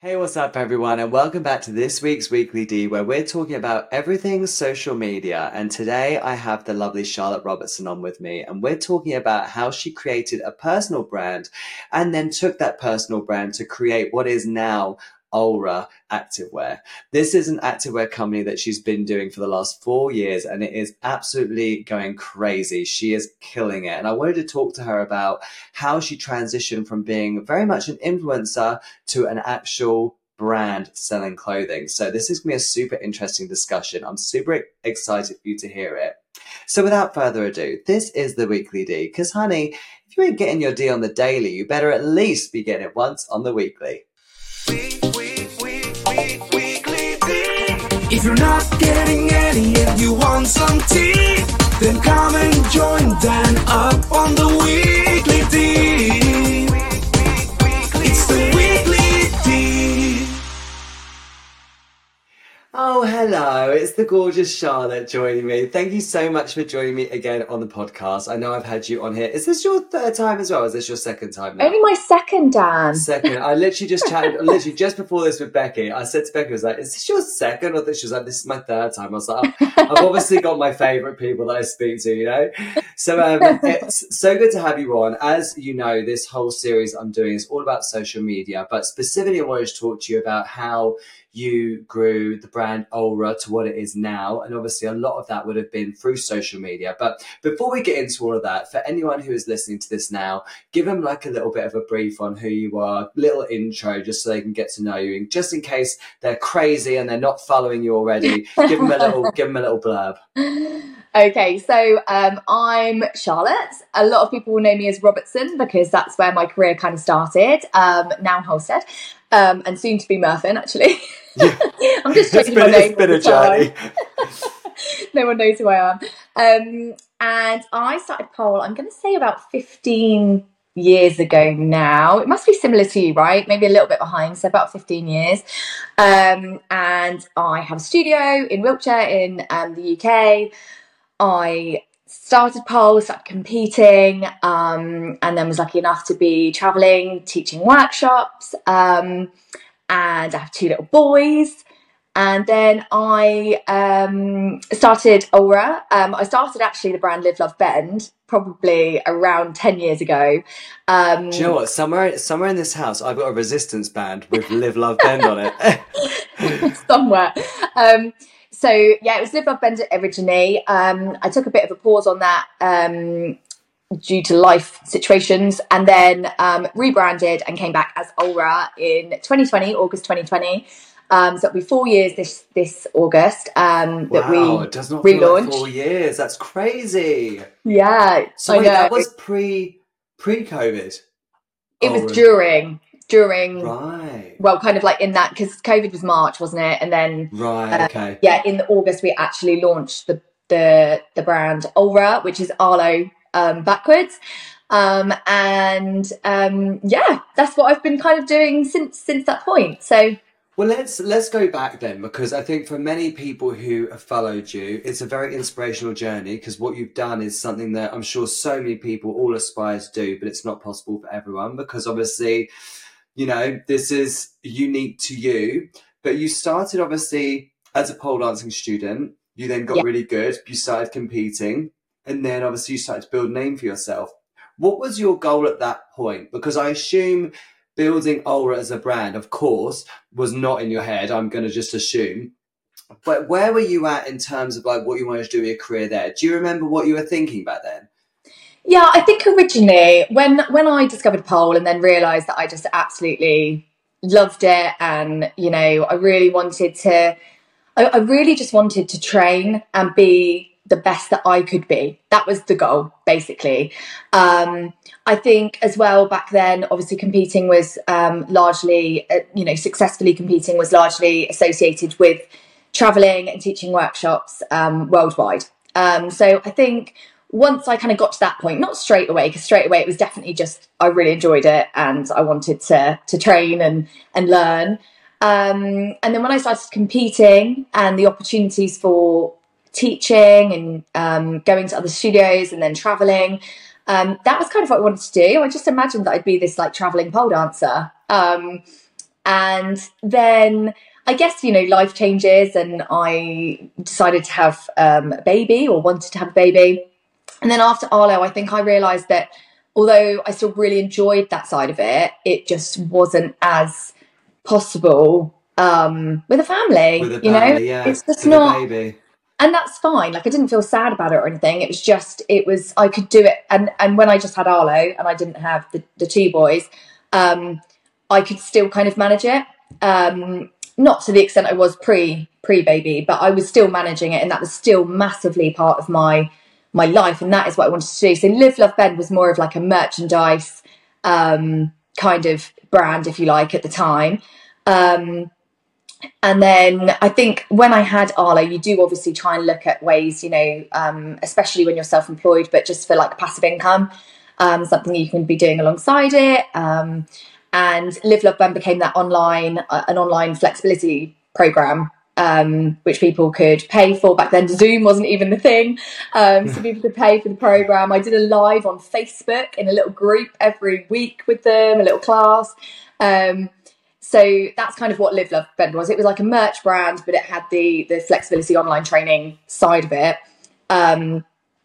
Hey, what's up, everyone, and welcome back to this week's Weekly D, where we're talking about everything social media. And today I have the lovely Charlotte Robertson on with me, and we're talking about how she created a personal brand and then took that personal brand to create what is now Aura Activewear. This is an activewear company that she's been doing for the last 4 years, and it is absolutely going crazy. She is killing it. And I wanted to talk to her about how she transitioned from being very much an influencer to an actual brand selling clothing. So this is going to be a super interesting discussion. I'm super excited for you to hear it. So without further ado, this is the Weekly D, because honey, if you ain't getting your D on the daily, you better at least be getting it once on the weekly. If you're not getting any and you want some tea, then come and join Dan up on the Weekly D. It's the Weekly D. Oh, hello. It's the gorgeous Charlotte joining me. Thank you so much for joining me again on the podcast. I know I've had you on here. Is this your third time as well? Is this your second time now? Only my second, Dan. Second. I literally just chatted, literally just before this with Becky. I said to Becky, I was like, is this your second? Or she was like, this is my third time. I was like, I've obviously got my favourite people that I speak to, you know? So it's so good to have you on. As you know, this whole series I'm doing is all about social media, but specifically I wanted to talk to you about how you grew the brand Aura to what it is now. And obviously a lot of that would have been through social media. But before we get into all of that, for anyone who is listening to this now, give them like a little bit of a brief on who you are, little intro, just so they can get to know you. And just in case they're crazy and they're not following you already, give them a little blurb. Okay, so I'm Charlotte. A lot of people will know me as Robertson because that's where my career kind of started. Now Halstead, and soon to be Murphin, actually. Yeah. I'm just changing my name. It's been a journey. No one knows who I am. And I started Pole, I'm going to say about 15 years ago now. It must be similar to you, right? Maybe a little bit behind, so about 15 years. And I have a studio in Wiltshire in the UK. I started Pole, started competing, and then was lucky enough to be travelling, teaching workshops, and I have 2 little boys. And then I started Aura. I started actually the brand Live, Love, Bend probably around 10 years ago. Do you know what? Somewhere in this house, I've got a resistance band with Live, Love, Bend on it. Somewhere. So yeah, it was Live, Love, Bend originally. I took a bit of a pause on that due to life situations, and then rebranded and came back as Aura in 2020, August 2020. So it'll be 4 years this August that we it does not relaunched. feel like 4 years. That's crazy. Yeah, so I know. That was pre-COVID. It was during. Right. Well, kind of like in that, because COVID was March, wasn't it? And then okay. Yeah, in August we actually launched the brand Aura, which is Arlo backwards. Yeah, that's what I've been kind of doing since that point. So well, let's go back then, because I think for many people who have followed you, it's a very inspirational journey, because what you've done is something that I'm sure so many people all aspire to do, but it's not possible for everyone, because obviously, you know, this is unique to you. But you started obviously as a pole dancing student, you then got really good, you started competing, and then obviously you started to build a name for yourself. What was your goal at that point? Because I assume building Aura as a brand, of course, was not in your head, I'm going to just assume. But where were you at in terms of like what you wanted to do with your career there? Do you remember what you were thinking back then? Yeah, I think originally when I discovered pole and then realised that I just absolutely loved it, and, you know, I really just wanted to train and be the best that I could be. That was the goal, basically. I think as well back then, obviously competing was largely, successfully competing was largely associated with travelling and teaching workshops worldwide. So I think once I kind of got to that point, not straight away, because straight away it was definitely just, I really enjoyed it and I wanted to train and learn. And then when I started competing and the opportunities for teaching and going to other studios and then traveling, that was kind of what I wanted to do. I just imagined that I'd be this like traveling pole dancer. And then I guess, life changes, and I decided to have a baby, or wanted to have a baby. And then after Arlo, I think I realised that although I still really enjoyed that side of it, it just wasn't as possible with a family. With a family, yeah. It's just with not. a baby. And that's fine. Like, I didn't feel sad about it or anything. It was I could do it. And when I just had Arlo and I didn't have the two boys, I could still kind of manage it. Not to the extent I was pre-baby, but I was still managing it, and that was still massively part of my life, and that is what I wanted to do. So Live Love Bend was more of like a merchandise kind of brand, if you like, at the time. And then I think when I had Arlo, you do obviously try and look at ways, especially when you're self-employed, but just for like passive income, something you can be doing alongside it. And Live Love Bend became that an online flexibility program, which people could pay for. Back then, Zoom wasn't even the thing, so people could pay for the program. I did a live on Facebook in a little group every week with them, a little class. So that's kind of what Live Love Bend was. It was like a merch brand, but it had the flexibility online training side of it. And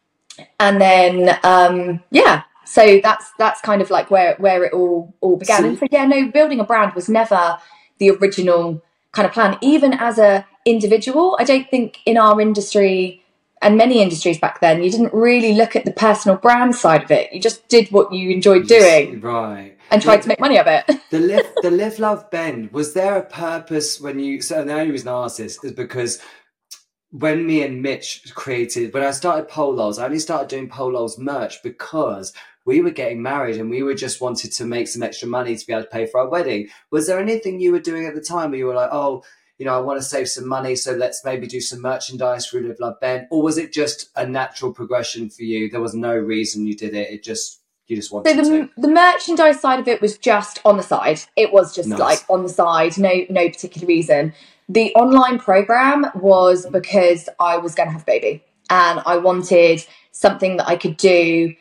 then so that's kind of like where it all began. And so building a brand was never the original kind of plan. Even as a individual, I don't think in our industry and many industries back then, you didn't really look at the personal brand side of it. You just did what you enjoyed doing, right? And tried to make money of it. The Live Love Bend, was there a purpose when you? So the only reason I asked this is because when me and Mitch when I started Polos, I only started doing Polos merch because we were getting married and we were just wanted to make some extra money to be able to pay for our wedding. Was there anything you were doing at the time where you were like, oh, I want to save some money, so let's maybe do some merchandise through Live Love Bend? Or was it just a natural progression for you? There was no reason you did it. You just wanted to. The merchandise side of it was just on the side. It was just like on the side, no particular reason. The online program was because I was going to have a baby, and I wanted something that I could do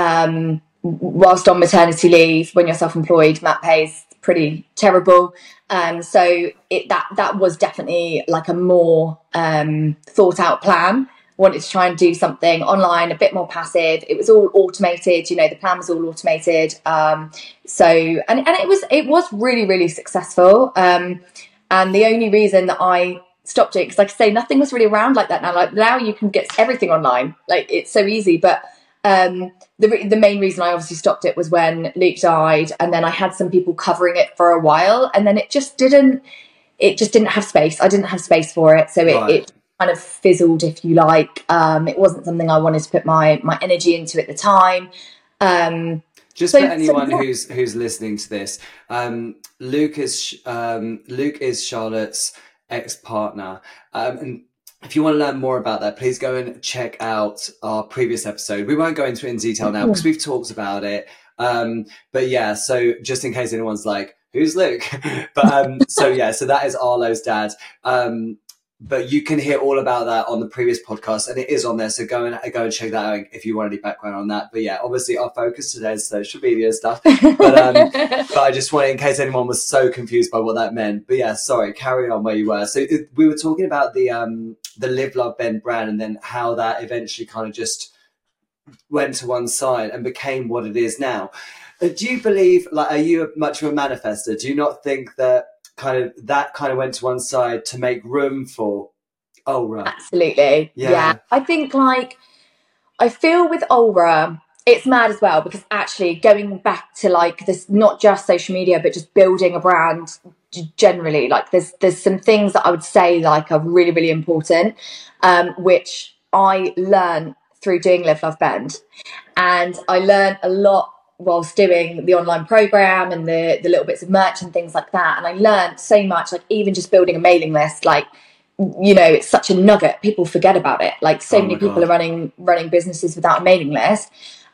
whilst on maternity leave. When you're self-employed, mat pay is pretty terrible. So that was definitely like a more thought out plan. Wanted to try and do something online, a bit more passive. It was all automated, the plan was all automated. So it was really, really successful. And the only reason that I stopped it, because like I say, nothing was really around like that now. Like now you can get everything online. Like it's so easy. But the main reason I obviously stopped it was when Luke died, and then I had some people covering it for a while, and then it just didn't have space. I didn't have space for it. So it kind of fizzled, if you like. It wasn't something I wanted to put my energy into at the time. Just for anyone who's listening to this, Luke is Charlotte's ex-partner, and if you want to learn more about that, please go and check out our previous episode. We won't go into it in detail now because we've talked about it. But yeah, so just in case anyone's like, who's Luke? But so that is Arlo's dad. But you can hear all about that on the previous podcast, and it is on there. So go and check that out if you want any background on that. But yeah, obviously our focus today is social media stuff. But I just wanted, in case anyone was so confused by what that meant. But yeah, sorry, carry on where you were. So we were talking about the Live Love Bend brand, and then how that eventually kind of just went to one side and became what it is now. Do you believe, like, are you much of a manifester? Do you not think that kind of went to one side to make room for Aura? Absolutely. Yeah. I think I feel with Aura, it's mad as well, because actually going back to like this, not just social media, but just building a brand generally, like there's some things that I would say like are really, really important, which I learned through doing Live Love Bend. And I learned a lot whilst doing the online program and the little bits of merch and things like that. And I learned so much, like even just building a mailing list, like, it's such a nugget. People forget about it. Like so many people are running businesses without a mailing list.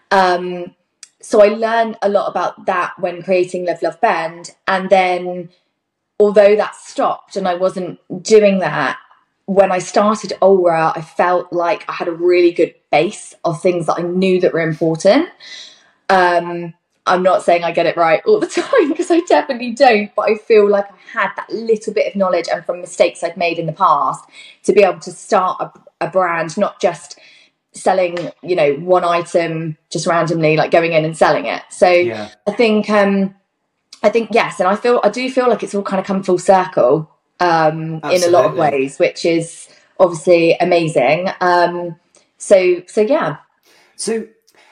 So I learned a lot about that when creating Live Love Bend. And then although that stopped and I wasn't doing that, when I started Aura, I felt like I had a really good base of things that I knew that were important. I'm not saying I get it right all the time, because I definitely don't, but I feel like I had that little bit of knowledge, and from mistakes I'd made in the past, to be able to start a brand, not just selling, you know, one item just randomly, like going in and selling it. So Yeah. I think yes, and I do feel like it's all kind of come full circle in a lot of ways, which is obviously amazing. So yeah. So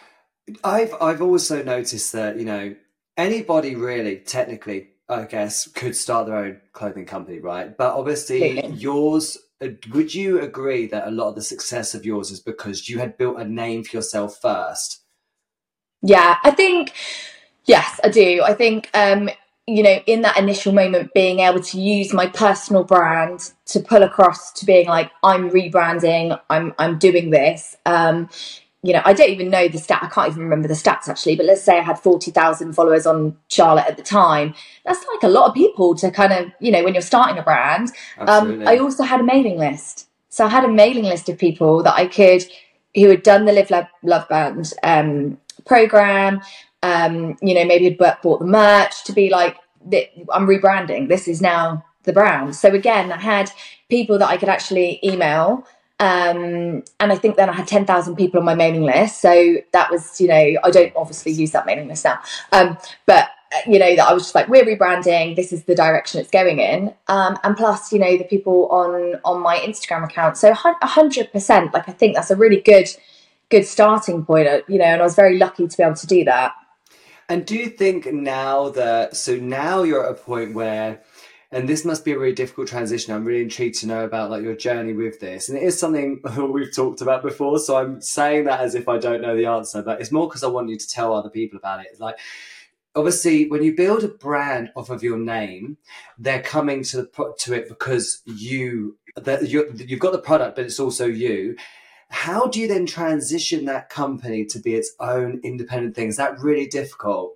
I've also noticed that, you know, anybody really, technically, I guess, could start their own clothing company, right? But obviously Absolutely. yours, would you agree that a lot of the success of yours is because you had built a name for yourself first? Yeah, I think, yes, I do. I think, you know, in that initial moment, being able to use my personal brand to pull across to being like, I'm rebranding, I'm doing this. You know, I don't even know the stat. I can't even remember the stats actually, but let's say I had 40,000 followers on Charlotte at the time. That's like a lot of people to kind of, you know, when you're starting a brand. Absolutely. I also had a mailing list. So I had a mailing list of people that who had done the Live Love Band program, you know, maybe had bought the merch, to be like, I'm rebranding. This is now the brand. So again, I had people that I could actually email. And I think then I had 10,000 people on my mailing list. So that was, you know, I don't obviously use that mailing list now. But, you know, that I was just like, we're rebranding. This is the direction it's going in. And plus, you know, the people on my Instagram account. So 100%, like, I think that's a really good starting point, you know, and I was very lucky to be able to do that. And do you think now now you're at a point where, and this must be a really difficult transition. I'm really intrigued to know about like your journey with this. And it is something we've talked about before. So I'm saying that as if I don't know the answer, but it's more because I want you to tell other people about it. It's like, obviously, when you build a brand off of your name, they're coming to it because you've got the product, but it's also you. How do you then transition that company to be its own independent thing? Is that really difficult?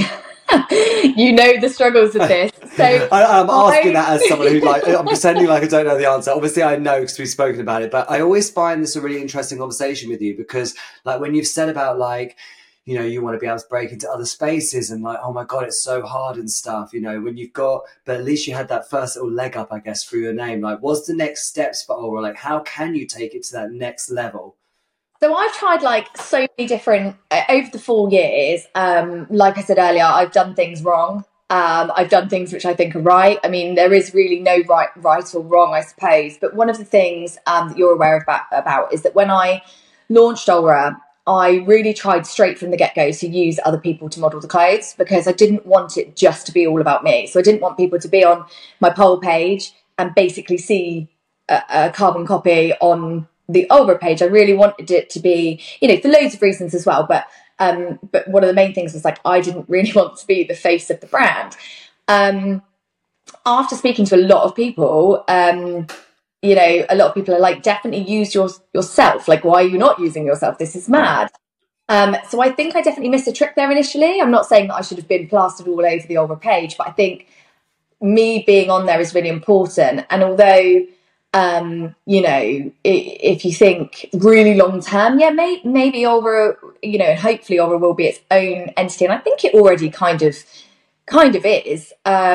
You know the struggles of this. So I'm asking that as someone who, like, I'm pretending like I don't know the answer. Obviously I know because we've spoken about it, but I always find this a really interesting conversation with you, because like when you've said about like, you know, you want to be able to break into other spaces and like, oh my God, it's so hard and stuff, you know, when you've got, but at least you had that first little leg up, I guess, through your name. Like, what's the next steps for Aura? Like, how can you take it to that next level? So I've tried like so many different over the 4 years. Like I said earlier, I've done things wrong. I've done things which I think are right. I mean, there is really no right or wrong, I suppose. But one of the things that you're aware about is that when I launched Aura, I really tried straight from the get-go to use other people to model the clothes, because I didn't want it just to be all about me. So I didn't want people to be on my poll page and basically see a carbon copy on the Aura page. I really wanted it to be, you know, for loads of reasons as well. But one of the main things was like, I didn't really want to be the face of the brand. After speaking to a lot of people, you know, a lot of people are like, definitely use yourself. Like, why are you not using yourself? This is mad. So I think I definitely missed a trick there initially. I'm not saying that I should have been plastered all over the Aura page, but I think me being on there is really important. And although, you know, if you think really long term, yeah, maybe Aura, you know, and hopefully Aura will be its own entity, and I think it already kind of is.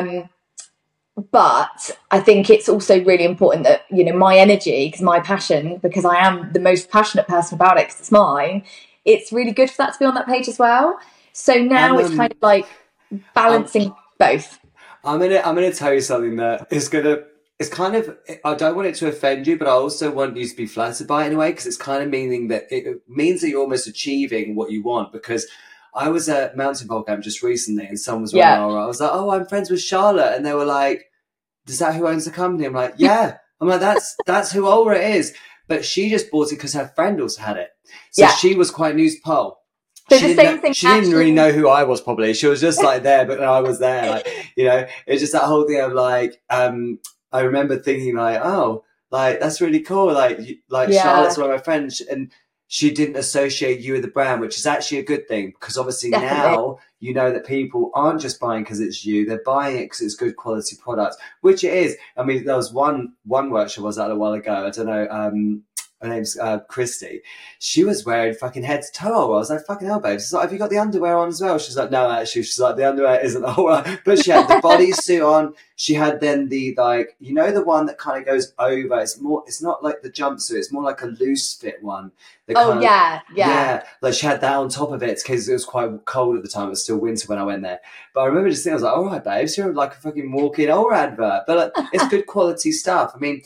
But I think it's also really important that, you know, my energy, because my passion, because I am the most passionate person about it, because it's mine, it's really good for that to be on that page as well. So now it's kind of like balancing both. I'm gonna tell you something that is gonna. It's kind of, I don't want it to offend you, but I also want you to be flattered by it in a way, because it's kind of meaning that it means that you're almost achieving what you want. Because I was at Mountain Bowl Camp just recently, and someone was wearing Aura. I was like, oh, I'm friends with Charlotte, and they were like, is that who owns the company? I'm like, yeah. I'm like, that's who Aura is. But she just bought it because her friend also had it, so she was quite new to Pole. So she didn't really know who I was, probably. She was just like there, but I was there. Like, you know, it's just that whole thing of like, I remember thinking like, oh, like that's really cool. Like Charlotte's one of my friends, and she didn't associate you with the brand, which is actually a good thing, because obviously now you know that people aren't just buying because it's you; they're buying it because it's good quality product, which it is. I mean, there was one workshop I was at a while ago. I don't know. her name's Christy. She was wearing fucking head to toe. I was like, fucking hell, babe. She's like, have you got the underwear on as well? She's like, no, actually. She's like, the underwear isn't all right. But she had the bodysuit on. She had then the, like, you know, the one that kind of goes over. It's not like the jumpsuit. It's more like a loose fit one. Yeah. Like she had that on top of it because it was quite cold at the time. It was still winter when I went there. But I remember just thinking, I was like, all right, babes, you're like a fucking walking old advert. But like, it's good quality stuff. I mean,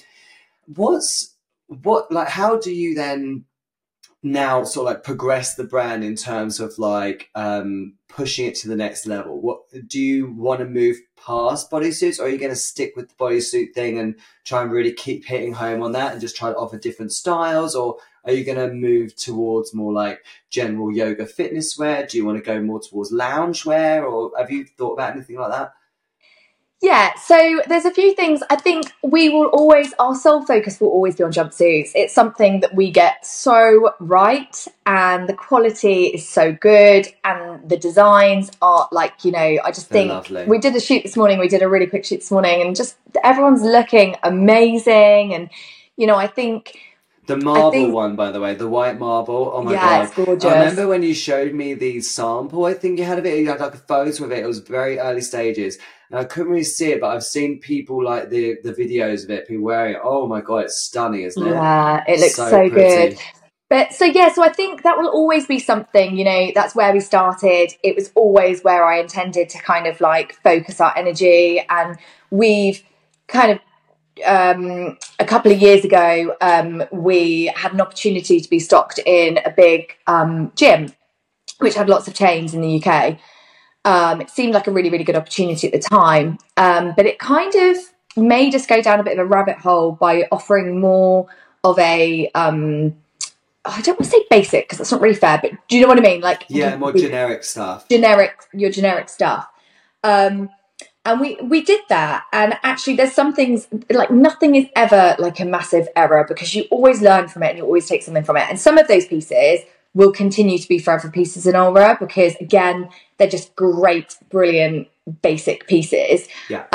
how do you then now sort of like progress the brand in terms of like pushing it to the next level? What do you want to move past bodysuits, or are you going to stick with the bodysuit thing and try and really keep hitting home on that and just try to offer different styles? Or are you going to move towards more like general yoga fitness wear? Do you want to go more towards lounge wear, or have you thought about anything like that? Yeah, so there's a few things. I think our sole focus will always be on jumpsuits. It's something that we get so right, and the quality is so good, and the designs are like, you know, I just think lovely. We did a shoot this morning. We did a really quick shoot this morning, and just everyone's looking amazing. And, you know, I think... The marble one, by the way, the white marble. Oh my God. It's gorgeous. I remember when you showed me the sample, I think you had of it. You had like a photo of it. It was very early stages. And I couldn't really see it, but I've seen people like the videos of it, people wearing it. Oh my God, it's stunning, isn't it? Yeah, it looks so good. But so I think that will always be something, you know, that's where we started. It was always where I intended to kind of like focus our energy. And we've kind of, a couple of years ago, we had an opportunity to be stocked in a big gym, which had lots of chains in the UK. It seemed like a really, really good opportunity at the time, but it kind of made us go down a bit of a rabbit hole by offering more of a, I don't want to say basic because that's not really fair, but do you know what I mean? Like, yeah, more generic stuff. Your generic stuff. And we did that. And actually there's some things, like nothing is ever like a massive error because you always learn from it and you always take something from it. And some of those pieces will continue to be forever pieces in Aura because, again, they're just great, brilliant, basic pieces. Yeah.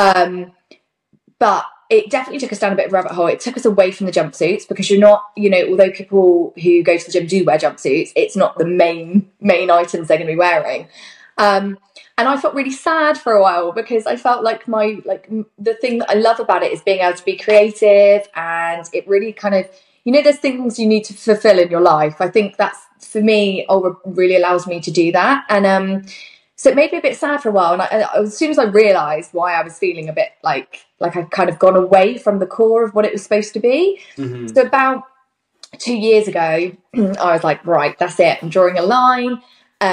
But it definitely took us down a bit of a rabbit hole. It took us away from the jumpsuits because you're not, you know, although people who go to the gym do wear jumpsuits, it's not the main items they're going to be wearing. And I felt really sad for a while because I felt like the thing that I love about it is being able to be creative, and it really kind of, you know, there's things you need to fulfill in your life. I think that's, for me, Aura really allows me to do that. And so it made me a bit sad for a while. And as soon as I realised why I was feeling a bit like I'd kind of gone away from the core of what it was supposed to be. Mm-hmm. So about 2 years ago, I was like, right, that's it. I'm drawing a line.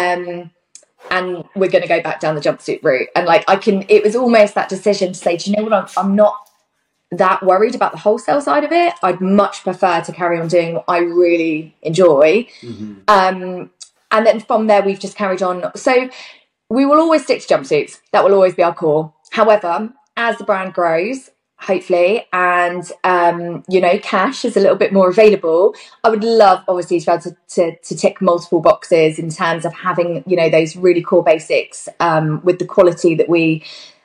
And we're going to go back down the jumpsuit route. And like, it was almost that decision to say, do you know what? I'm not that worried about the wholesale side of it. I'd much prefer to carry on doing what I really enjoy. Mm-hmm. And then from there, we've just carried on. So we will always stick to jumpsuits. That will always be our core. However, as the brand grows, hopefully, and you know, cash is a little bit more available, I would love, obviously, to be able to tick multiple boxes in terms of having, you know, those really core basics with the quality that we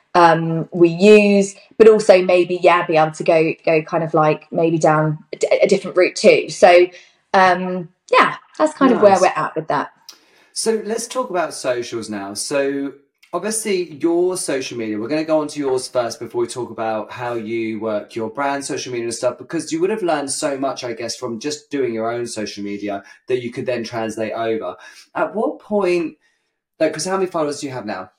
use, but also maybe be able to go kind of like maybe down a different route too. So that's kind of where we're at with that. So let's talk about socials now. So obviously your social media, we're going to go on to yours first before we talk about how you work your brand social media and stuff, because you would have learned so much, I guess, from just doing your own social media that you could then translate over. At what point, like, because how many followers do you have now?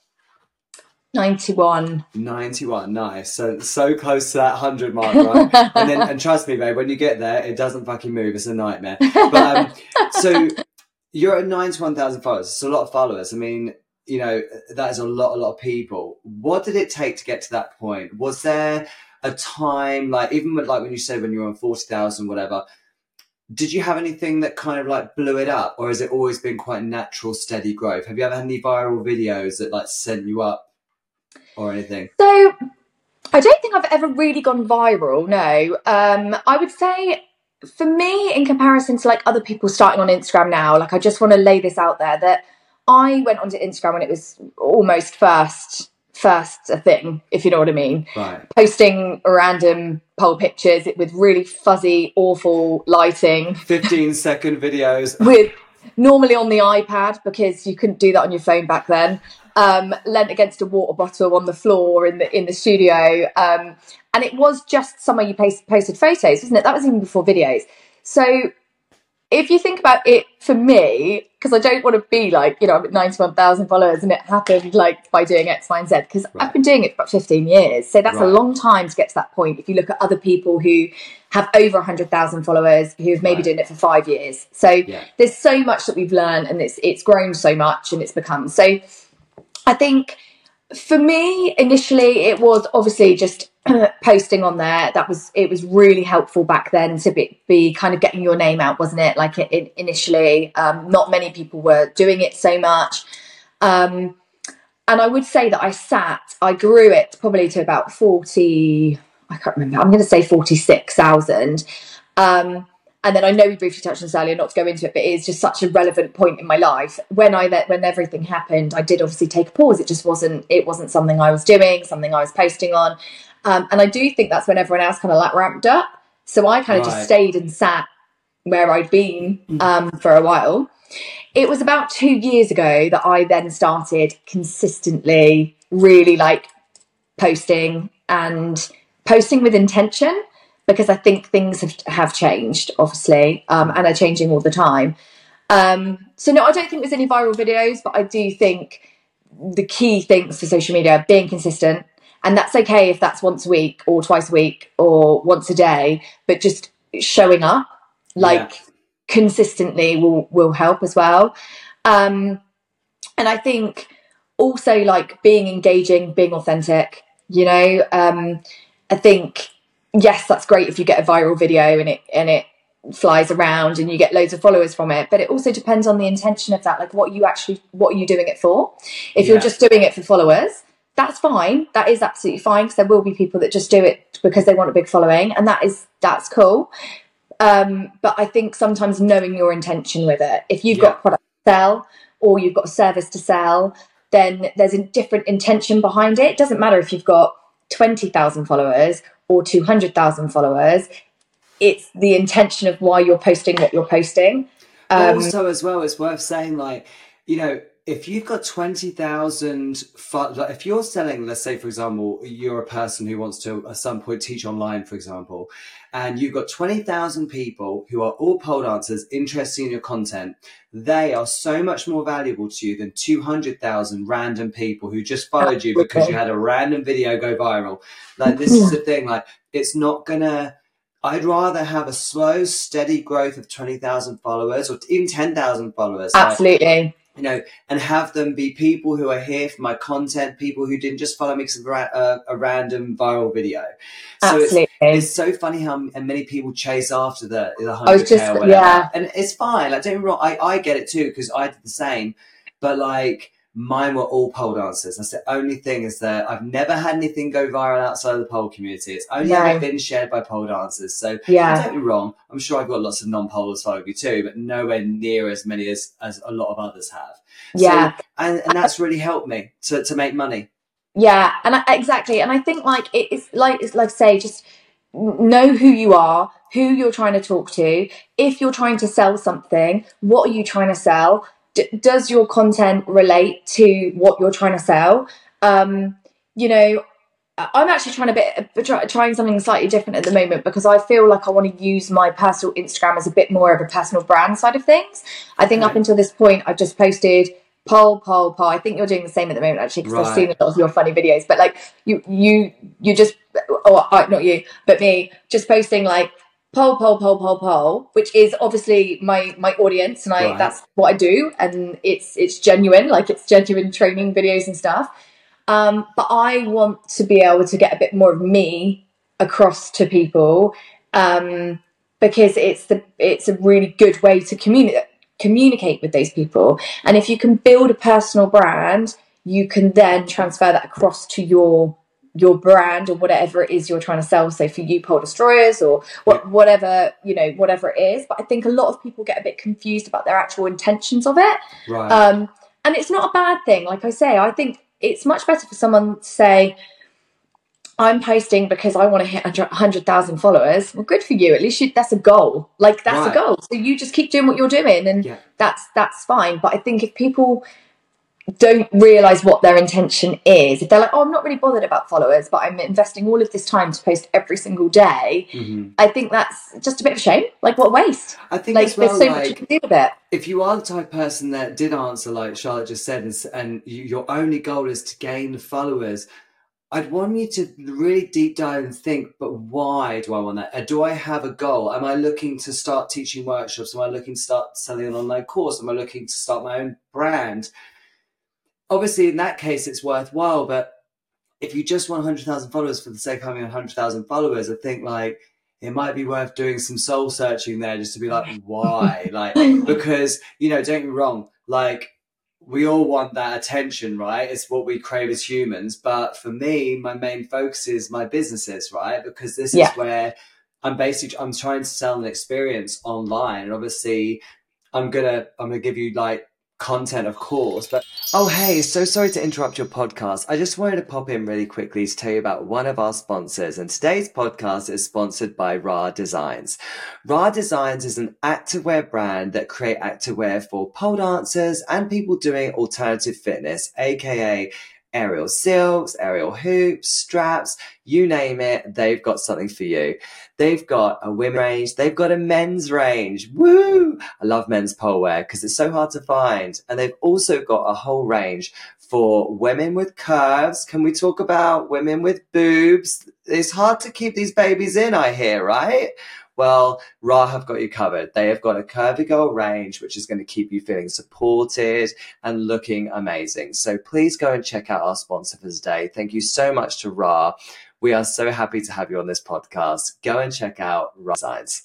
91, nice. So close to that 100 mark, right? and trust me, babe, when you get there, it doesn't fucking move. It's a nightmare. But so you're at 91,000 followers. It's a lot of followers. I mean, you know, that is a lot of people. What did it take to get to that point? Was there a time, like, even with, like, when you said when you were on 40,000, whatever, did you have anything that kind of like blew it up, or has it always been quite natural, steady growth? Have you ever had any viral videos that like sent you up or anything? So I don't think I've ever really gone viral, no. I would say for me, in comparison to like other people starting on Instagram now, like, I just want to lay this out there that I went onto Instagram when it was almost first first a thing, if you know what I mean. Right. Posting random pole pictures with really fuzzy, awful lighting. 15-second videos. With normally on the iPad, because you couldn't do that on your phone back then. Lent against a water bottle on the floor in the studio. And it was just somewhere you posted photos, wasn't it? That was even before videos. So if you think about it, for me, because I don't want to be like, you know, I'm at 91,000 followers and it happened like by doing X, Y, and Z, because I've been doing it for about 15 years. So that's a long time to get to that point. If you look at other people who have over 100,000 followers, who've maybe doing it for 5 years. So there's so much that we've learned, and it's grown so much, and it's become. So I think for me, initially, it was obviously just posting on there. It was really helpful back then to be kind of getting your name out, wasn't it? Like initially, not many people were doing it so much. And I would say that I grew it probably to about 40, I can't remember, I'm going to say 46,000. And then I know we briefly touched on this earlier, not to go into it, but it is just such a relevant point in my life. When everything happened, I did obviously take a pause. It wasn't something I was doing, something I was posting on. And I do think that's when everyone else kind of like ramped up. So I kind of just stayed and sat where I'd been for a while. It was about 2 years ago that I then started consistently really like posting with intention, because I think things have changed, obviously, and are changing all the time. So no, I don't think there's any viral videos, but I do think the key things for social media are being consistent. And that's okay if that's once a week or twice a week or once a day, but just showing up consistently will help as well. And I think also like being engaging, being authentic, you know, I think, yes, that's great if you get a viral video and it flies around and you get loads of followers from it, but it also depends on the intention of that. Like what are you doing it for? If you're just doing it for followers, that's fine. That is absolutely fine, because there will be people that just do it because they want a big following, and that's cool. But I think sometimes knowing your intention with it, if you've got a product to sell or you've got a service to sell, then there's a different intention behind it. It doesn't matter if you've got 20,000 followers or 200,000 followers. It's the intention of why you're posting what you're posting. Also, as well, it's worth saying, like, you know, if you've got 20,000, like if you're selling, let's say, for example, you're a person who wants to at some point teach online, for example, and you've got 20,000 people who are all pole dancers interested in your content, they are so much more valuable to you than 200,000 random people who just followed you because you had a random video go viral. Like, this is the thing, like, it's not gonna, I'd rather have a slow, steady growth of 20,000 followers or even 10,000 followers. Absolutely. Like, you know, and have them be people who are here for my content, people who didn't just follow me because of a random viral video. So it's so funny how many people chase after the 100K or whatever. Yeah. And it's fine. Like, don't get me wrong, I get it too, because I did the same. But like, mine were all pole dancers. That's the only thing, is that I've never had anything go viral outside of the pole community. It's only ever been shared by pole dancers. So don't get me wrong, I'm sure I've got lots of non-polers following me too, but nowhere near as many as a lot of others have. Yeah. So, and that's really helped me to make money. Yeah, and exactly. And I think like it's like say, just know who you are, who you're trying to talk to. If you're trying to sell something, what are you trying to sell? Does your content relate to what you're trying to sell? You know, I'm actually trying something slightly different at the moment, because I feel like I want to use my personal Instagram as a bit more of a personal brand side of things. I think up until this point, I've just posted pole. I think you're doing the same at the moment, actually, because I've seen a lot of your funny videos. But like you just, not you, but me, just posting like pole, which is obviously my audience, and that's what I do, and it's genuine, like it's genuine training videos and stuff. But I want to be able to get a bit more of me across to people, because it's a really good way to communicate with those people. And if you can build a personal brand, you can then transfer that across to your brand or whatever it is you're trying to sell. So for you, Pole Destroyers, or whatever it is. But I think a lot of people get a bit confused about their actual intentions of it. Right. And it's not a bad thing. Like I say, I think it's much better for someone to say, I'm posting because I want to hit 100,000 followers. Well, good for you. At least that's a goal. Like, that's a goal. So you just keep doing what you're doing, and that's fine. But I think if people don't realize what their intention is, if they're like, oh, I'm not really bothered about followers, but I'm investing all of this time to post every single day, I think that's just a bit of a shame. Like, what a waste. I think like, as well, there's so much you can do with it. If you are the type of person that did answer like Charlotte just said, and your only goal is to gain followers, I'd want you to really deep dive and think, but why do I want that? Do I have a goal? Am I looking to start teaching workshops? Am I looking to start selling an online course? Am I looking to start my own brand? Obviously, in that case, it's worthwhile. But if you just want 100,000 followers for the sake of having 100,000 followers, I think like it might be worth doing some soul searching there, just to be like, why? Like, because, you know, don't get me wrong, like, we all want that attention, right? It's what we crave as humans. But for me, my main focus is my businesses, right? Because this is where I'm trying to sell an experience online. And obviously I'm gonna give you like content, of course, but oh hey, so sorry to interrupt your podcast. I just wanted to pop in really quickly to tell you about one of our sponsors, and today's podcast is sponsored by Ra Designs. Ra Designs is an activewear brand that create activewear for pole dancers and people doing alternative fitness, aka aerial silks, aerial hoops, straps, you name it, they've got something for you. They've got a women's range, they've got a men's range. Woo! I love men's pole wear because it's so hard to find. And they've also got a whole range for women with curves. Can we talk about women with boobs? It's hard to keep these babies in, I hear, right? Well, Ra have got you covered. They have got a curvy girl range, which is going to keep you feeling supported and looking amazing. So please go and check out our sponsor for today. Thank you so much to Ra. We are so happy to have you on this podcast. Go and check out Ra Designs.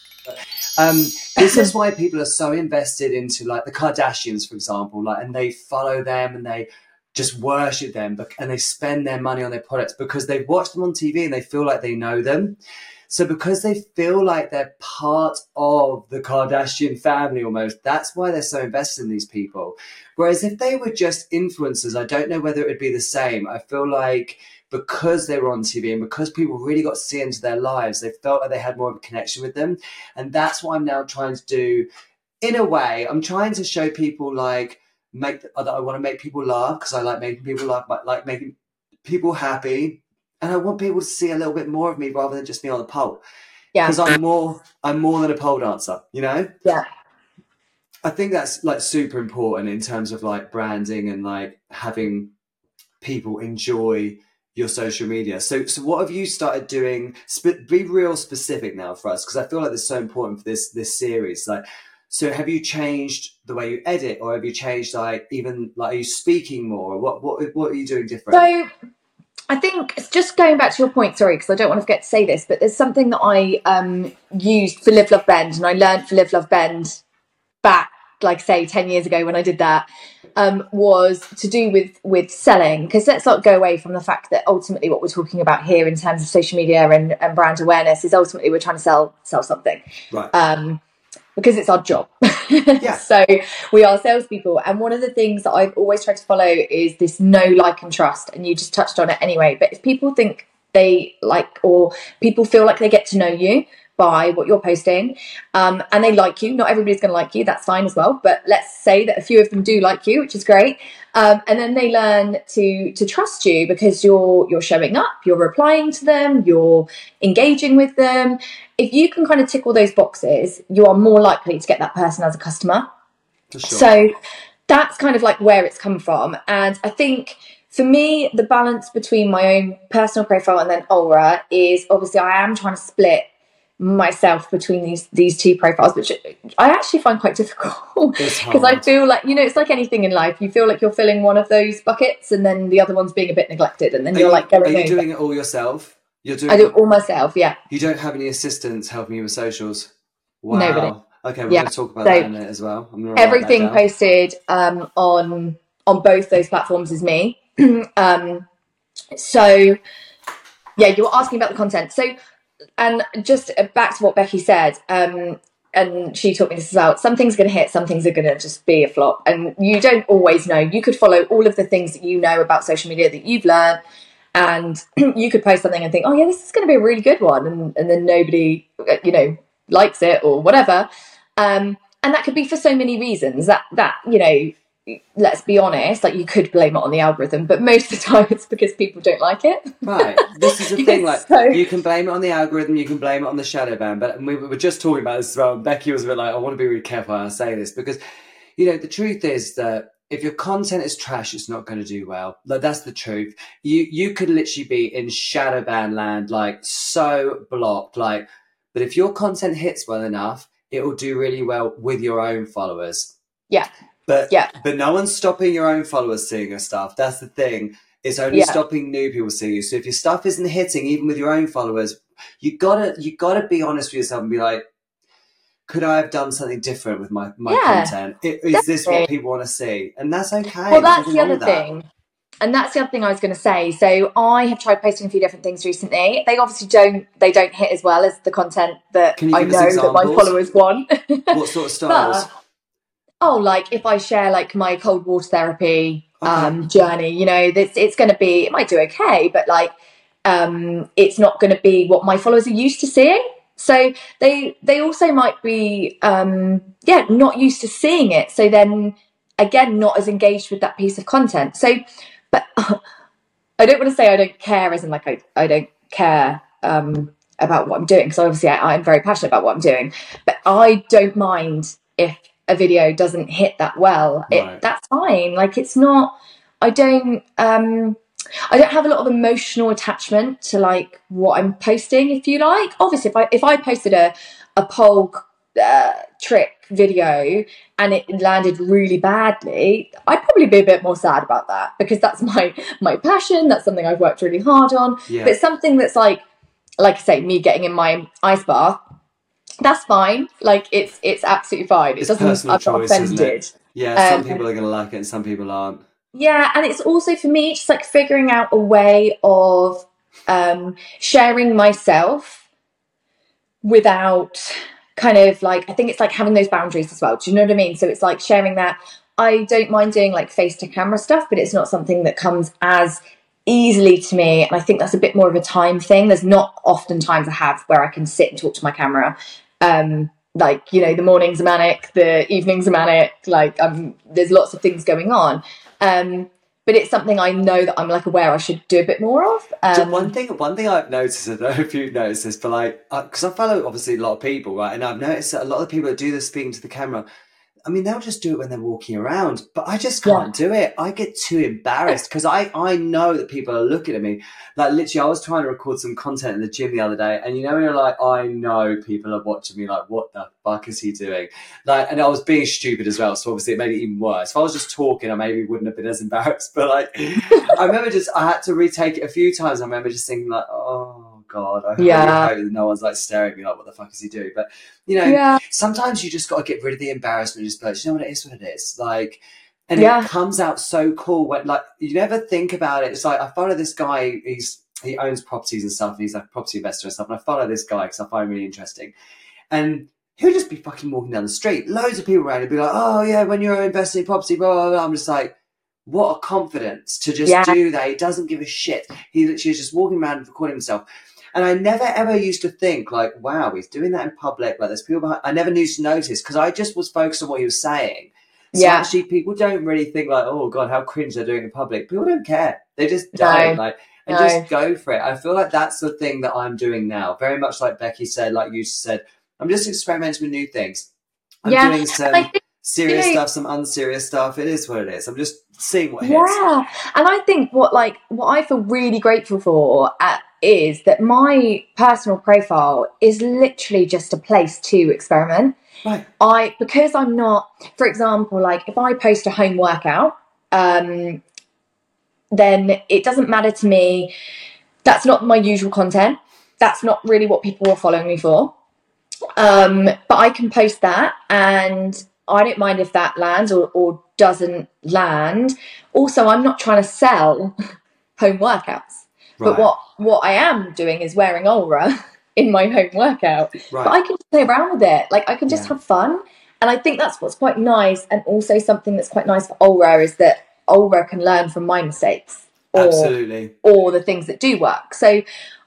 This is why people are so invested into like the Kardashians, for example, like, and they follow them and they just worship them, and they spend their money on their products because they've watched them on TV and they feel like they know them. So because they feel like they're part of the Kardashian family almost, that's why they're so invested in these people. Whereas if they were just influencers, I don't know whether it would be the same. I feel like because they were on TV and because people really got to see into their lives, they felt like they had more of a connection with them. And that's what I'm now trying to do. In a way, I'm trying to show people like, that I want to make people laugh because I like making people laugh, but like making people happy. And I want people to see a little bit more of me rather than just me on the pole. Yeah. Because I'm more than a pole dancer, you know? Yeah. I think that's like super important in terms of like branding and like having people enjoy your social media. So what have you started doing? Be real specific now for us, because I feel like it's so important for this series. Like, so have you changed the way you edit, or have you changed like even like, are you speaking more? What are you doing different? So I think it's just going back to your point, sorry, because I don't want to forget to say this, but there's something that I used for Live, Love, Bend, and I learned for Live, Love, Bend back, like say 10 years ago when I did that, was to do with selling. Because let's not go away from the fact that ultimately what we're talking about here in terms of social media and brand awareness is ultimately we're trying to sell something. Right. Because it's our job. Yeah. So we are salespeople. And one of the things that I've always tried to follow is this know, like, and trust. And you just touched on it anyway. But if people think they like, or people feel like they get to know you by what you're posting, and they like you, not everybody's going to like you, that's fine as well. But let's say that a few of them do like you, which is great. And then they learn to trust you because you're showing up, you're replying to them, you're engaging with them. If you can kind of tick all those boxes, you are more likely to get that person as a customer. For sure. So that's kind of like where it's come from. And I think for me, the balance between my own personal profile and then Aura is obviously I am trying to split myself between these two profiles, which I actually find quite difficult because I feel like, you know, it's like anything in life, you feel like you're filling one of those buckets and then the other one's being a bit neglected, and then are you doing it all yourself? I do it all myself. Yeah. You don't have any assistants helping you with socials? Wow. Nobody. Okay, we're going to talk about that in a minute as well. Everything posted on both those platforms is me. So yeah, you were asking about the content. So, and just back to what Becky said, and she taught me this as well, some things are going to hit, some things are going to just be a flop, and you don't always know. You could follow all of the things that you know about social media that you've learned, and you could post something and think, oh yeah, this is going to be a really good one, and then nobody, you know, likes it or whatever, and that could be for so many reasons that you know, let's be honest, like you could blame it on the algorithm, but most of the time it's because people don't like it. Right. This is the thing, like, you can blame it on the algorithm, you can blame it on the shadow ban, but we were just talking about this as well, and Becky was a bit like, I want to be really careful how I say this, because, you know, the truth is that if your content is trash, it's not going to do well. Like, that's the truth. You could literally be in shadow ban land, like, so blocked, like, but if your content hits well enough, it will do really well with your own followers. Yeah. But no one's stopping your own followers seeing your stuff. That's the thing. It's only stopping new people seeing you. So if your stuff isn't hitting, even with your own followers, you gotta be honest with yourself and be like, could I have done something different with my content? Is this what people want to see? And that's okay. Well, that's the other thing. And that's the other thing I was going to say. So I have tried posting a few different things recently. They obviously don't hit as well as the content that I know that my followers want. What sort of styles? Like if I share like my cold water therapy journey, you know, it's going to be, it might do okay, but like it's not going to be what my followers are used to seeing. So they also might be not used to seeing it. So then again, not as engaged with that piece of content. So, but I don't want to say I don't care, as in like I don't care about what I'm doing, because obviously I'm very passionate about what I'm doing. But I don't mind if a video doesn't hit that well. Right. That's fine. Like, it's not. I don't have a lot of emotional attachment to like what I'm posting. If you like, obviously, if I posted a pole trick video and it landed really badly, I'd probably be a bit more sad about that, because that's my passion. That's something I've worked really hard on. Yeah. But something that's like I say, me getting in my ice bath, that's fine. Like, it's absolutely fine. It's personal choice, isn't it? Yeah, some people are going to like it and some people aren't. Yeah, and it's also, for me, just like figuring out a way of sharing myself without kind of like, I think it's like having those boundaries as well. Do you know what I mean? So it's like sharing that. I don't mind doing like face to camera stuff, but it's not something that comes as easily to me. And I think that's a bit more of a time thing. There's not often times I have where I can sit and talk to my camera. Like, you know, the mornings are manic, the evenings are manic, like there's lots of things going on. But it's something I know that I'm like aware I should do a bit more of. So one thing I've noticed, I don't know if you've noticed this, but like, because I follow obviously a lot of people, right? And I've noticed that a lot of people that do this speaking to the camera, I mean, they'll just do it when they're walking around, but I just can't do it. I get too embarrassed because I know that people are looking at me. Like, literally, I was trying to record some content in the gym the other day, and you know, you're like, I know people are watching me, like, what the fuck is he doing? Like, and I was being stupid as well, so obviously it made it even worse. If I was just talking, I maybe wouldn't have been as embarrassed, but like, I remember I had to retake it a few times. I remember just thinking like, oh God, I really hope that no one's like staring at me like, what the fuck is he doing? But you know, sometimes you just got to get rid of the embarrassment and just be like, you know what, it is what it is. Like, and it comes out so cool when, like, you never think about it. It's like, I follow this guy, he owns properties and stuff, and he's like a property investor and stuff, and I follow this guy because I find him really interesting. And he'll just be fucking walking down the street, loads of people around and be like, oh yeah, when you're investing in property, blah, blah, blah. I'm just like, what a confidence to just do that. He doesn't give a shit. He literally is just walking around and recording himself. And I never ever used to think like, wow, he's doing that in public. Like, there's people behind. I never used to notice because I just was focused on what he was saying. So actually, people don't really think like, oh God, how cringe they're doing it in public. People don't care. They just don't just go for it. I feel like that's the thing that I'm doing now. Very much like Becky said, like you said, I'm just experimenting with new things. I'm doing some serious stuff, some unserious stuff. It is what it is. I'm just seeing what hits. Yeah, and I think what I feel really grateful for is that my personal profile is literally just a place to experiment. Right. Because I'm not, for example, like if I post a home workout, then it doesn't matter to me. That's not my usual content. That's not really what people are following me for. But I can post that, and I don't mind if that lands or doesn't land. Also, I'm not trying to sell home workouts. Right. But what I am doing is wearing Aura in my home workout. Right. But I can just play around with it. Like, I can just Yeah. have fun. And I think that's what's quite nice. And also something that's quite nice for Ulra is that Ulra can learn from my mistakes Absolutely. or the things that do work. So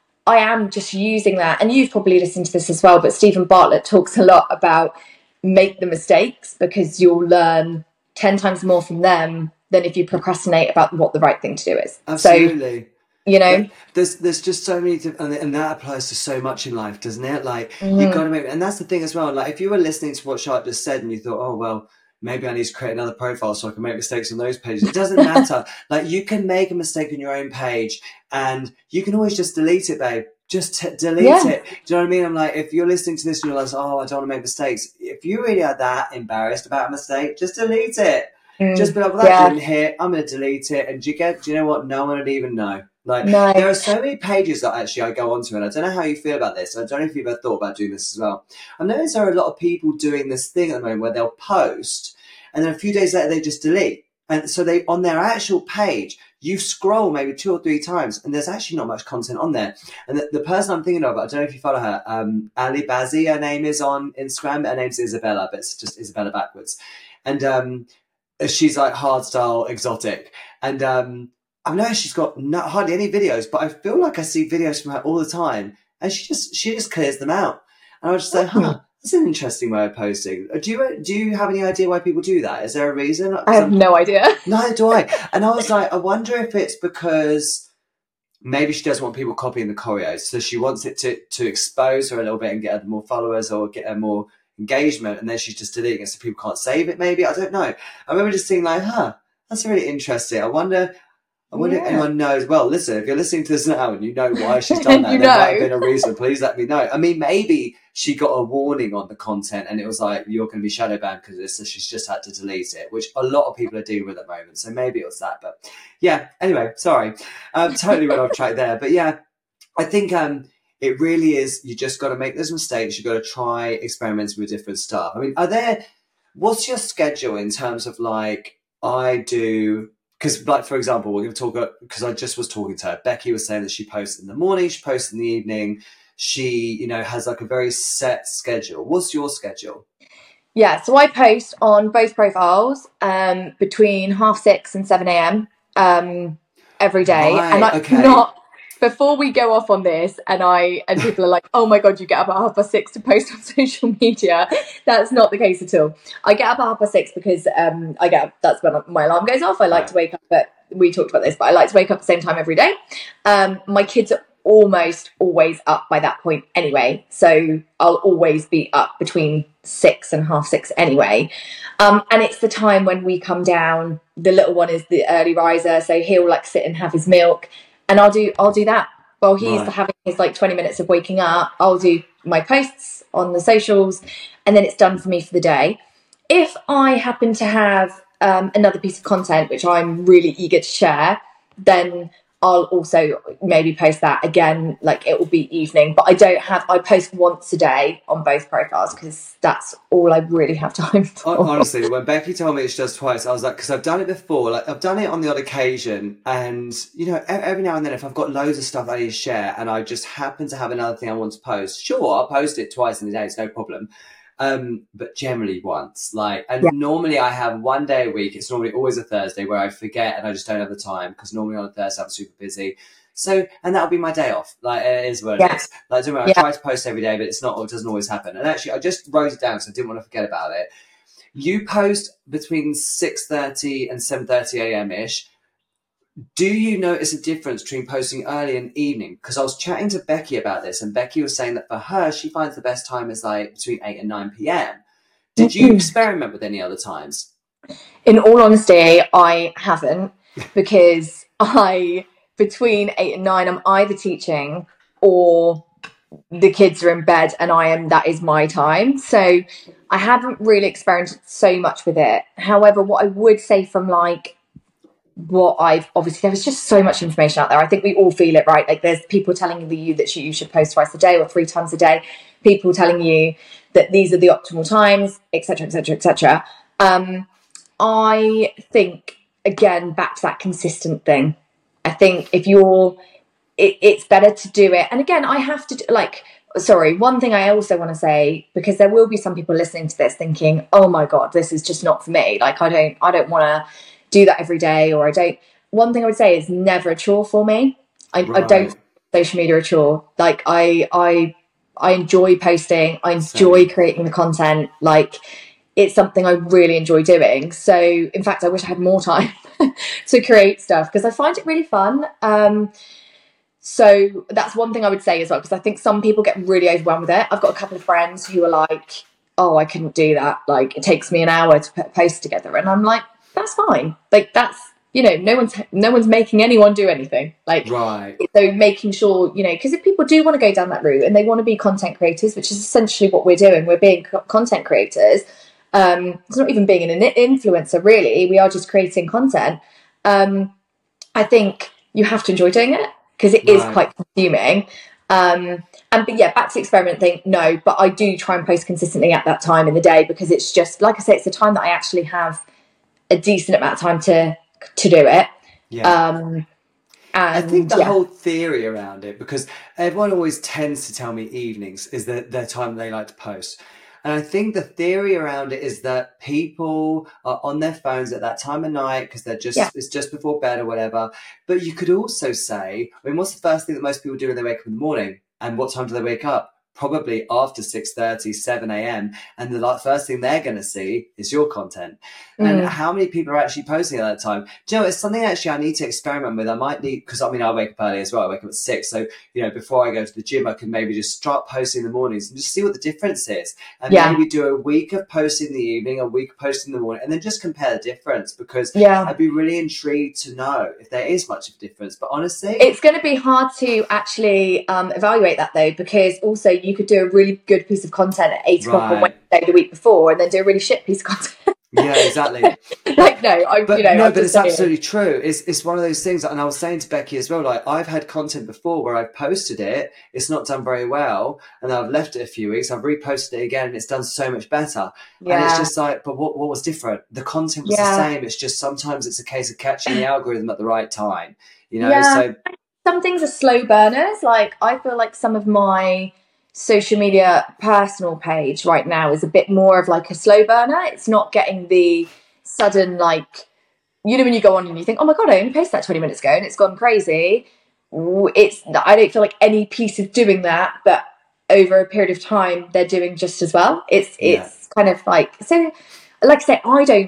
I am just using that. And you've probably listened to this as well, but Stephen Bartlett talks a lot about make the mistakes, because you'll learn 10 times more from them than if you procrastinate about what the right thing to do is. Absolutely. So, you know, there's just so many and that applies to so much in life, doesn't it? Like, you've got to make, and that's the thing as well, like, if you were listening to what Charlotte just said and you thought, oh well, maybe I need to create another profile so I can make mistakes on those pages, it doesn't matter. Like, you can make a mistake on your own page and you can always just delete it, babe. Just delete it. Do you know what I mean? I'm like, if you're listening to this and you're like, oh, I don't want to make mistakes, if you really are that embarrassed about a mistake, just delete it. Just be like, well, that didn't hit, I'm going to delete it. And do you know what? No one would even know. Like, there are so many pages that actually I go onto, and I don't know how you feel about this. I don't know if you've ever thought about doing this as well. I've noticed there are a lot of people doing this thing at the moment where they'll post and then a few days later they just delete. And so they, on their actual page, you scroll maybe 2 or 3 times and there's actually not much content on there. And the person I'm thinking of, I don't know if you follow her, Ali Bazzi, her name is on Instagram. Her name's Isabella, but it's just Isabella backwards. And she's like hardstyle exotic. And I've noticed she's got hardly any videos, but I feel like I see videos from her all the time, and she just clears them out. And I was just like, that's an interesting way of posting. Do you have any idea why people do that? Is there a reason? I have no idea. Neither do I. And I was like, I wonder if it's because maybe she doesn't want people copying the choreos, so she wants it to expose her a little bit and get her more followers or get her more engagement, and then she's just deleting it so people can't save it. Maybe, I don't know. I remember just thinking like, that's really interesting. I wonder if anyone knows. Well, listen, if you're listening to this now and you know why she's done that, there might have been a reason. Please let me know. I mean, maybe she got a warning on the content and it was like, you're going to be shadow banned because of this, so she's just had to delete it, which a lot of people are dealing with at the moment. So maybe it was that. But yeah, anyway, sorry. Totally went off track there. But yeah, I think it really is, you just got to make those mistakes. You've got to try experimenting with different stuff. I mean, what's your schedule in terms of like, because, like, for example, we're going to talk, because I just was talking to her. Becky was saying that she posts in the morning, she posts in the evening. She, has like a very set schedule. What's your schedule? Yeah, so I post on both profiles between 6:30 and 7 a.m. Every day. Right, and before we go off on this, and people are like, oh my God, you get up at 6:30 to post on social media. That's not the case at all. I get up at 6:30 because that's when my alarm goes off. I like to wake up we talked about this, but I like to wake up at the same time every day. My kids are almost always up by that point anyway. So I'll always be up between 6 and 6:30 anyway. And it's the time when we come down. The little one is the early riser, so he'll like sit and have his milk. And I'll do that while he's having his like 20 minutes of waking up. I'll do my posts on the socials, and then it's done for me for the day. If I happen to have another piece of content which I'm really eager to share, then I'll also maybe post that again, like it will be evening. But I post once a day on both profiles because that's all I really have time for. Honestly, when Becky told me she does twice, I was like, because I've done it before, like I've done it on the odd occasion, and every now and then if I've got loads of stuff I need to share and I just happen to have another thing I want to post, sure, I'll post it twice in a day, it's no problem. But generally once, normally I have one day a week. It's normally always a Thursday where I forget and I just don't have the time, because normally on a Thursday I'm super busy. So, and that'll be my day off. Like, it is what it is. Like, don't worry, I try to post every day, but it doesn't always happen. And actually, I just wrote it down because I didn't want to forget about it. You post between 6:30 and 7:30 a.m. ish. Do you notice a difference between posting early and evening? Because I was chatting to Becky about this, and Becky was saying that for her, she finds the best time is like between 8 and 9 p.m. Did you experiment with any other times? In all honesty, I haven't, because between 8 and 9, I'm either teaching or the kids are in bed and that is my time. So I haven't really experimented so much with it. However, what I would say from there was just so much information out there. I think we all feel it, right? Like there's people telling you that you should post twice a day or 3 times a day, people telling you that these are the optimal times, etc., etc., etc. I think, again, back to that consistent thing. I think if you're it's better to do it. And again, I have to one thing I also want to say, because there will be some people listening to this thinking, oh my God, this is just not for me. Like, I don't want to do that every day, or I don't. One thing I would say is never a chore for me. I don't social media a chore. Like, I enjoy posting. I enjoy creating the content. Like, it's something I really enjoy doing. So in fact, I wish I had more time to create stuff, because I find it really fun. So that's one thing I would say as well, because I think some people get really overwhelmed with it. I've got a couple of friends who are like, oh, I couldn't do that. Like, it takes me an hour to put a post together. And I'm like, that's fine. Like, that's, no one's making anyone do anything. Like, right. So making sure, because if people do want to go down that route and they want to be content creators, which is essentially what we're doing, we're being content creators. It's not even being an influencer, really. We are just creating content. I think you have to enjoy doing it, because it is quite consuming. But yeah, back to the experiment thing, no, but I do try and post consistently at that time in the day, because it's just, like I say, it's the time that I actually have a decent amount of time to do it. Yeah. I think the whole theory around it, because everyone always tends to tell me evenings is their time they like to post. And I think the theory around it is that people are on their phones at that time of night because it's just before bed or whatever. But you could also say, what's the first thing that most people do when they wake up in the morning? And what time do they wake up? Probably after 6:30, 7 a.m. And the first thing they're going to see is your content. And how many people are actually posting at that time? Do you know, it's something actually I need to experiment with. I might need, because I wake up early as well. I wake up at 6. So, before I go to the gym, I can maybe just start posting in the mornings and just see what the difference is. And maybe do a week of posting in the evening, a week of posting in the morning, and then just compare the difference, because I'd be really intrigued to know if there is much of a difference. But honestly, it's going to be hard to actually evaluate that, though, because also you could do a really good piece of content at 8 o'clock on Wednesday the week before, and then do a really shit piece of content. Yeah, exactly. But it's absolutely true. It's one of those things, and I was saying to Becky as well, like, I've had content before where I've posted it, it's not done very well, and then I've left it a few weeks, I've reposted it again, and it's done so much better. And it's just like, but what was different? The content was the same. It's just sometimes it's a case of catching the algorithm at the right time, so some things are slow burners. Like, I feel like some of my social media personal page right now is a bit more of like a slow burner. It's not getting the sudden, like, when you go on and you think, oh my God, I only posted that 20 minutes ago and it's gone crazy. I don't feel like any piece is doing that, but over a period of time they're doing just as well. It's kind of like, so like I say,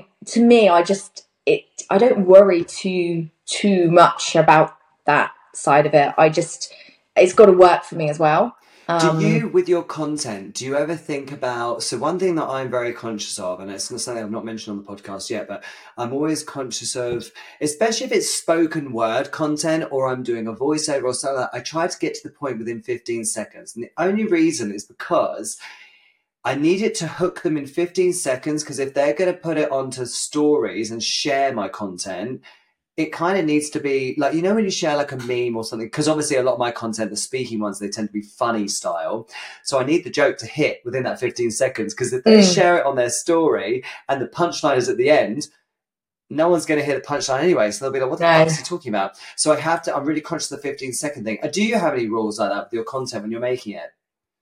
I don't worry too much about that side of it. It's got to work for me as well. Do you, with your content, do you ever think about, so one thing that I'm very conscious of, and it's not something I've not mentioned on the podcast yet, but I'm always conscious of, especially if it's spoken word content or I'm doing a voiceover or something like that, I try to get to the point within 15 seconds. And the only reason is because I need it to hook them in 15 seconds, because if they're going to put it onto stories and share my content, it kind of needs to be like, when you share like a meme or something, because obviously a lot of my content, the speaking ones, they tend to be funny style. So I need the joke to hit within that 15 seconds, because if they share it on their story and the punchline is at the end, no one's going to hear the punchline anyway. So they'll be like, what the fuck is he talking about? So I'm really conscious of the 15-second thing. Do you have any rules like that with your content when you're making it?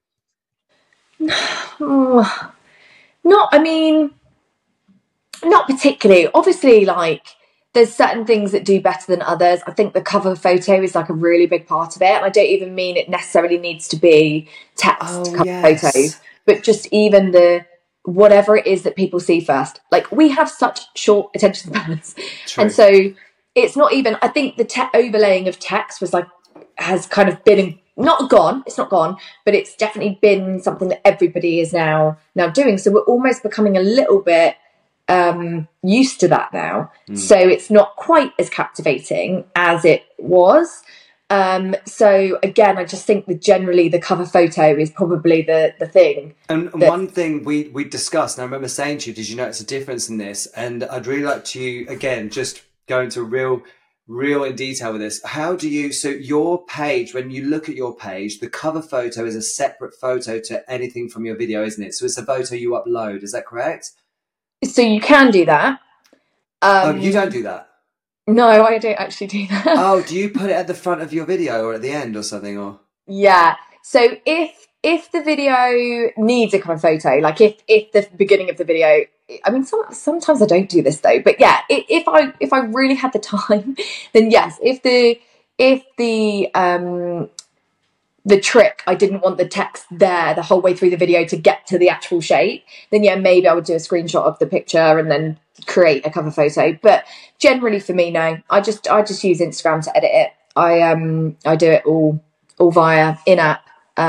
Not particularly. Obviously, like, there's certain things that do better than others. I think the cover photo is like a really big part of it. And I don't even mean it necessarily needs to be text photos, but just even whatever it is that people see first. Like, we have such short attention spans. And so it's not even, I think the overlaying of text has kind of been it's not gone, but it's definitely been something that everybody is now doing. So we're almost becoming a little bit used to that now. So it's not quite as captivating as it was. So again, I just think that generally the cover photo is probably the thing. And one thing we discussed, and I remember saying to you, did you notice a difference in this? And I'd really like to, again, just go into real in detail with this. So your page, when you look at your page, the cover photo is a separate photo to anything from your video, isn't it? So it's a photo you upload, is that correct? So you can do that. You don't do that? No, I don't actually do that. Oh, do you put it at the front of your video or at the end or something? Or Yeah. So if the video needs a cover photo, like if the beginning of the video, I mean, sometimes I don't do this though, but yeah, if I really had the time, then yes. If the trick, I didn't want the text there the whole way through the video to get to the actual shape, then yeah, maybe I would do a screenshot of the picture and then create a cover photo. But generally for me, no, I just use Instagram to edit it. I do it all via in-app.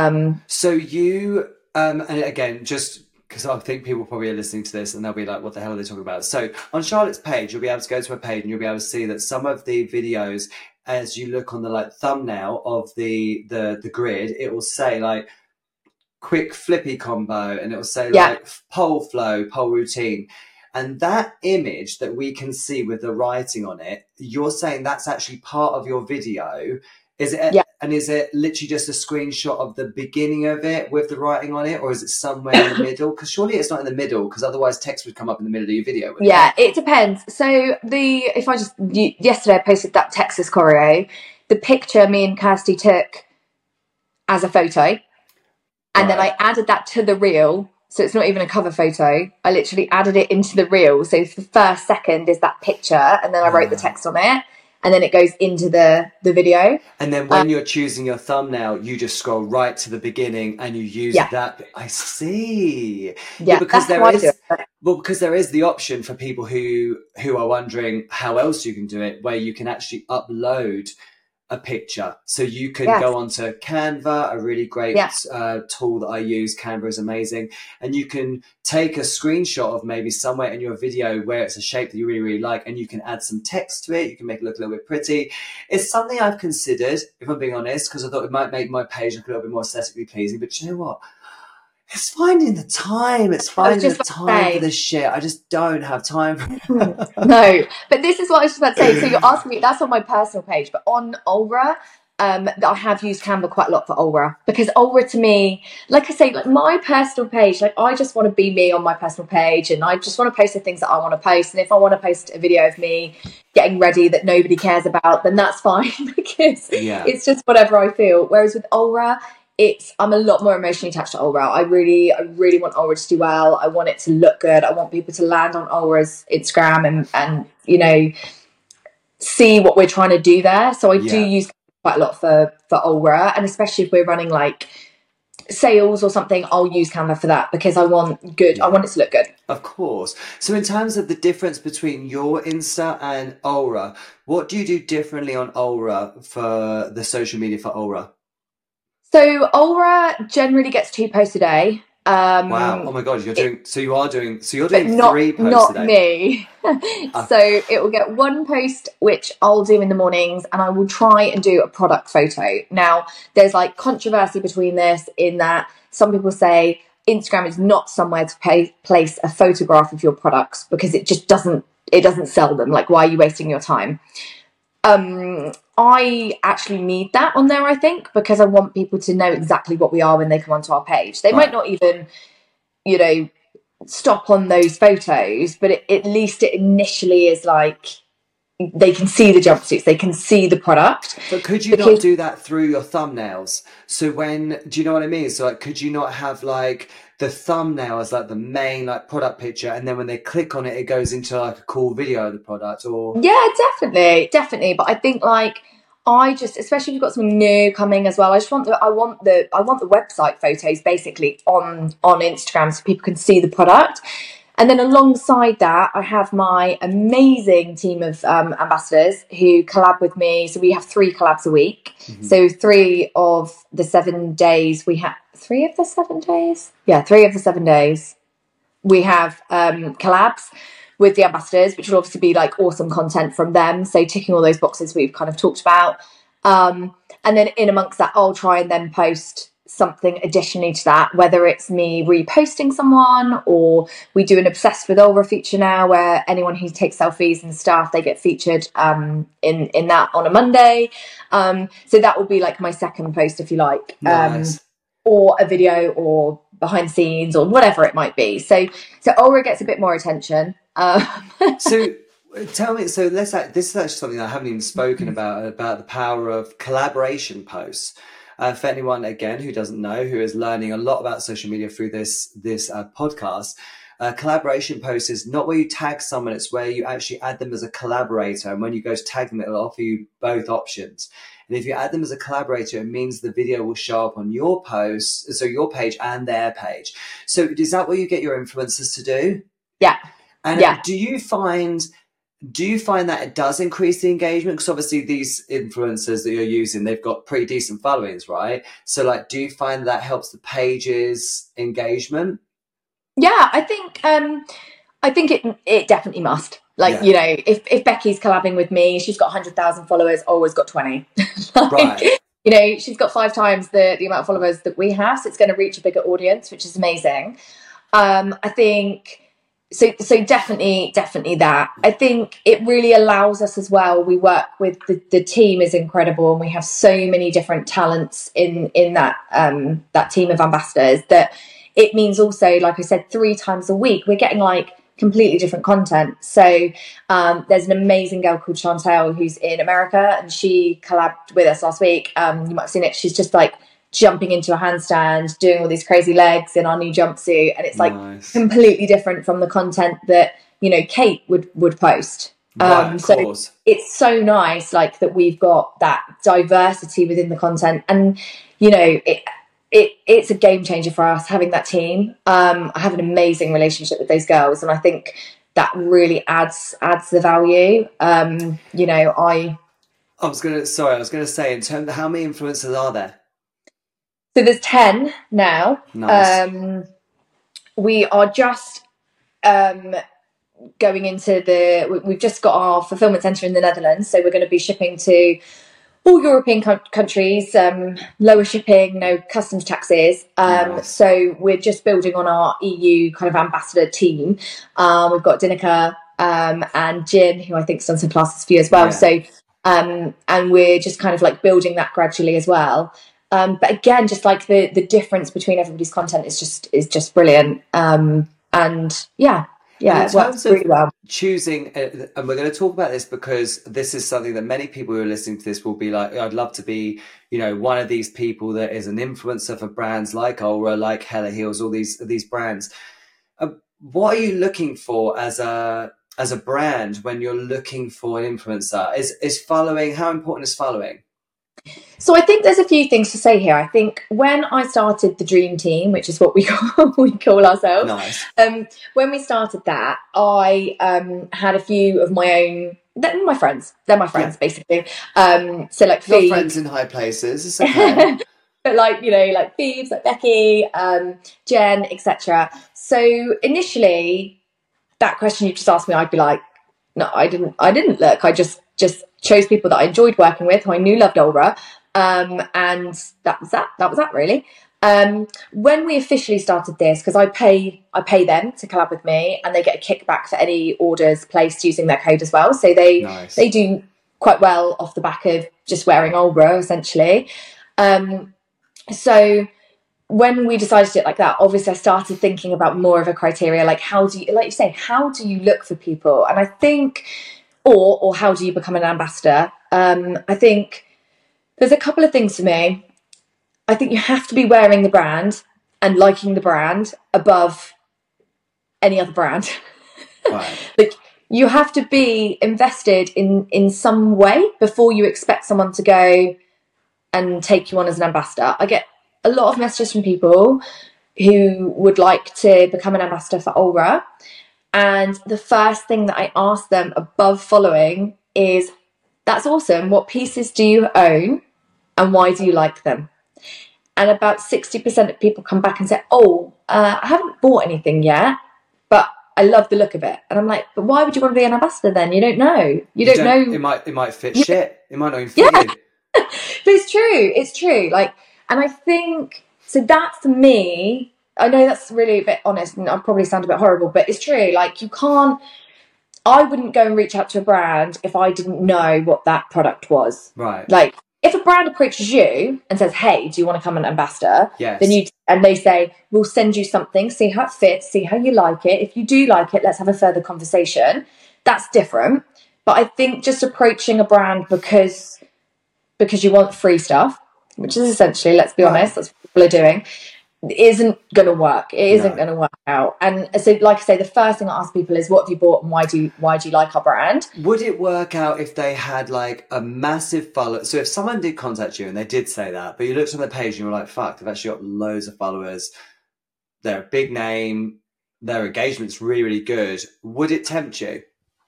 so you and again, just because I think people probably are listening to this and they'll be like, what the hell are they talking about? So on Charlotte's page, you'll be able to go to her page and you'll be able to see that some of the videos, as you look on the like thumbnail of the grid, it will say like quick flippy combo, and it will say Yeah. like pole flow, pole routine. And that image that we can see with the writing on it, you're saying that's actually part of your video. Is it? Yeah. And is it literally just a screenshot of the beginning of it with the writing on it, or is it somewhere in the middle? Because surely it's not in the middle, because otherwise text would come up in the middle of your video. Yeah, it depends. So yesterday I posted that Texas choreo. The picture me and Kirsty took as a photo, and then I added that to the reel. So it's not even a cover photo. I literally added it into the reel. So the first second is that picture, and then I wrote the text on it, and then it goes into the video. And then when you're choosing your thumbnail, you just scroll right to the beginning and you use that. I see. Yeah, because because there is the option for people who are wondering how else you can do it, where you can actually upload a picture. So you can go onto Canva, a really great tool that I use. Canva is amazing. And you can take a screenshot of maybe somewhere in your video where it's a shape that you really, really like, and you can add some text to it. You can make it look a little bit pretty. It's something I've considered, if I'm being honest, because I thought it might make my page look a little bit more aesthetically pleasing. But you know what? It's finding the time. It's finding the time for this shit. I just don't have time. No, but this is what I was just about to say. So you're asking me, that's on my personal page, but on Aura, I have used Canva quite a lot for Aura, because Aura to me, like I say, like my personal page, like I just want to be me on my personal page, and I just want to post the things that I want to post. And if I want to post a video of me getting ready that nobody cares about, then that's fine, because it's just whatever I feel. Whereas with Aura, I'm a lot more emotionally attached to Aura. I really want Aura to do well. I want it to look good. I want people to land on Aura's Instagram and you know, see what we're trying to do there. So I do use quite a lot for Aura, and especially if we're running like sales or something, I'll use Canva for that, because I want it to look good. Of course. So in terms of the difference between your Insta and Aura, what do you do differently on Aura for the social media for Aura? So Aura generally gets 2 posts a day. Wow! Oh my God! You're doing 3 posts a day. Not me. So it will get 1 post, which I'll do in the mornings, and I will try and do a product photo. Now, there's like controversy between this, in that some people say Instagram is not somewhere to place a photograph of your products, because it just doesn't sell them. Like, why are you wasting your time? I actually need that on there, I think, because I want people to know exactly what we are when they come onto our page. They might not even, you know, stop on those photos, but at least it initially is like, they can see the jumpsuits, they can see the product. But could you not do that through your thumbnails? So do you know what I mean? So like, could you not have like the thumbnail as like the main like product picture, and then when they click on it, it goes into like a cool video of the product? Or yeah, definitely. But I think like, especially if you've got something new coming as well, I want the website photos basically on Instagram, so people can see the product. And then alongside that, I have my amazing team of ambassadors who collab with me. So we have 3 collabs a week. Mm-hmm. So 3 of the 7 days we have 3 of the 7 days. Yeah, 3 of the 7 days we have collabs with the ambassadors, which will obviously be like awesome content from them. So ticking all those boxes we've kind of talked about. And then in amongst that, I'll try and then post something additionally to that, whether it's me reposting someone, or we do an Obsessed with Aura feature now, where anyone who takes selfies and stuff, they get featured in that on a Monday. So that will be like my second post, if you like. Nice. Or a video, or behind the scenes, or whatever it might be. So Aura gets a bit more attention. So tell me, so this is actually something I haven't even spoken about the power of collaboration posts. For anyone, again, who doesn't know, who is learning a lot about social media through this podcast, collaboration post is not where you tag someone, it's where you actually add them as a collaborator. And when you go to tag them, it'll offer you both options. And if you add them as a collaborator, it means the video will show up on your post, so your page and their page. So is that what you get your influencers to do? Yeah. And yeah. Do you find that it does increase the engagement? Because obviously these influencers that you're using, they've got pretty decent followings, right? So like, do you find that helps the page's engagement? Yeah, I think it definitely must. Like, you know, if Becky's collabing with me, she's got 100,000 followers, always got 20. Like, right. You know, she's got 5 times the amount of followers that we have, so it's going to reach a bigger audience, which is amazing. I think so definitely that. I think it really allows us as well. We work with the team is incredible, and we have so many different talents in that team of ambassadors that it means also, like I said, 3 times a week we're getting like completely different content. So there's an amazing girl called Chantel who's in America, and she collabed with us last week. You might have seen it. She's just like jumping into a handstand, doing all these crazy legs in our new jumpsuit, and it's like completely different from the content that, you know, Kate would post. So it's so nice, like, that we've got that diversity within the content, and you know, it's a game changer for us having that team. I have an amazing relationship with those girls, and I think that really adds the value. You know, I was gonna say, in terms of how many influencers are there? So there's 10 now. Nice. We are just going into we've just got our fulfillment centre in the Netherlands, so we're going to be shipping to all European countries, lower shipping, no customs taxes. Nice. So we're just building on our EU kind of ambassador team. We've got Dinika and Jin, who I think's done some classes for you as well. Yeah. So and we're just kind of like building that gradually as well. But again, just like the difference between everybody's content is just brilliant. And yeah, it works really well. Choosing, and we're going to talk about this because this is something that many people who are listening to this will be like, I'd love to be, you know, one of these people that is an influencer for brands like Aura, like Hella Heels, all these brands. What are you looking for as a brand when you're looking for an influencer? Is following, how important is following? So I think there's a few things to say here. I think when I started the Dream Team, which is what we call ourselves, nice. When we started that, I had a few of my own. They're my friends, basically. So like Phoebe, friends in high places. It's okay. But like, you know, like Phoebes, like Becky, Jen, etc. So initially, that question you just asked me, I'd be like, no, I didn't look. I just chose people that I enjoyed working with, who I knew loved Aura, and that was that really. When we officially started this, because I pay them to collab with me, and they get a kickback for any orders placed using their code as well. So they do quite well off the back of just wearing Aura, essentially. So when we decided it like that, obviously I started thinking about more of a criteria, like how do you look for people? And I think, or how do you become an ambassador? I think there's a couple of things for me. I think you have to be wearing the brand and liking the brand above any other brand. Right. Like, you have to be invested in some way before you expect someone to go and take you on as an ambassador. I get a lot of messages from people who would like to become an ambassador for Aura, and the first thing that I ask them above following is, that's awesome, what pieces do you own and why do you like them? And about 60% of people come back and say, I haven't bought anything yet, but I love the look of it. And I'm like, but why would you want to be an ambassador then? You don't know. You don't know. It might fit shit. It might not even fit you. But it's true. Like, and I think, so that for me, I know that's really a bit honest and I probably sound a bit horrible, but it's true. Like, I wouldn't go and reach out to a brand if I didn't know what that product was. Right. Like, if a brand approaches you and says, hey, do you want to become an ambassador? Yes. And they say, we'll send you something, see how it fits, see how you like it. If you do like it, let's have a further conversation. that's different. But I think just approaching a brand because you want free stuff, which is essentially, let's be honest, that's what people are doing, isn't going to work. It isn't going to work out. And so, like I say, the first thing I ask people is, what have you bought and why do you like our brand? Would it work out if they had like a massive follow? So if someone did contact you and they did say that, but you looked on the page and you were like, fuck, they've actually got loads of followers, they're a big name, their engagement's really, really good, would it tempt you?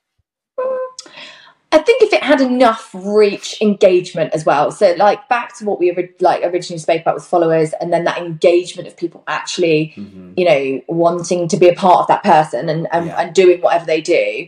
I think if it had enough reach, engagement as well. So like back to what we originally spoke about with followers, and then that engagement of people actually, you know, wanting to be a part of that person and doing whatever they do,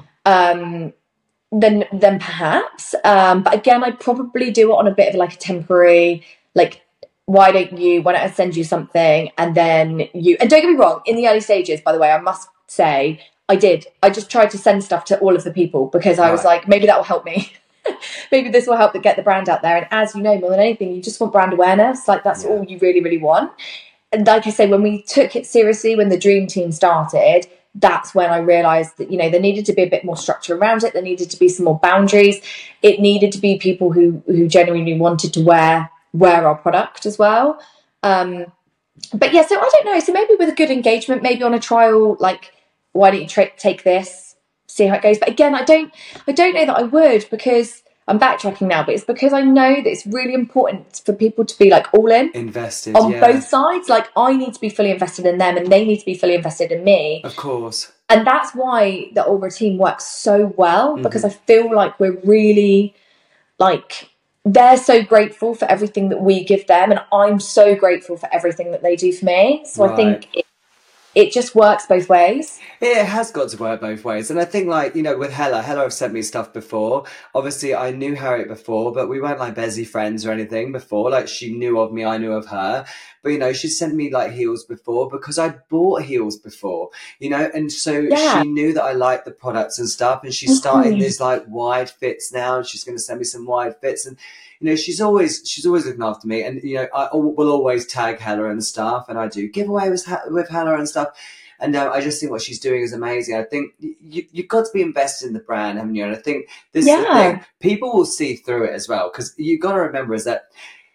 then perhaps. But again, I'd probably do it on a bit of like a temporary, like, why don't I send you something and then and don't get me wrong, in the early stages, by the way, I must say, I just tried to send stuff to all of the people because I was like, maybe that will help me. Maybe this will help to get the brand out there. And as you know, more than anything, you just want brand awareness. Like that's all you really, really want. And like I say, when we took it seriously, when the Dream Team started, that's when I realised that, you know, there needed to be a bit more structure around it. There needed to be some more boundaries. It needed to be people who genuinely wanted to wear our product as well. But yeah, so I don't know. So maybe with a good engagement, maybe on a trial, like, why don't you take this, see how it goes? But again, I don't know that I would, because I'm backtracking now, but it's because I know that it's really important for people to be like all in, invested on both sides. Like I need to be fully invested in them and they need to be fully invested in me. Of course. And that's why the Aura team works so well, because I feel like we're really like, they're so grateful for everything that we give them, and I'm so grateful for everything that they do for me. So I think it just works both ways. It has got to work both ways. And I think, like, you know, with Hella have sent me stuff before. Obviously, I knew Harriet before, but we weren't like busy friends or anything before. Like, she knew of me, I knew of her. But, you know, she sent me like heels before because I bought heels before, you know, and so she knew that I liked the products and stuff. And she's starting these like wide fits now, and she's going to send me some wide fits. And, you know, she's always looking after me. And, you know, I will always tag Hella and stuff, and I do giveaway with Hella and stuff. And I just think what she's doing is amazing. I think you've got to be invested in the brand, haven't you? And I think this is the thing. People will see through it as well, because you've got to remember is that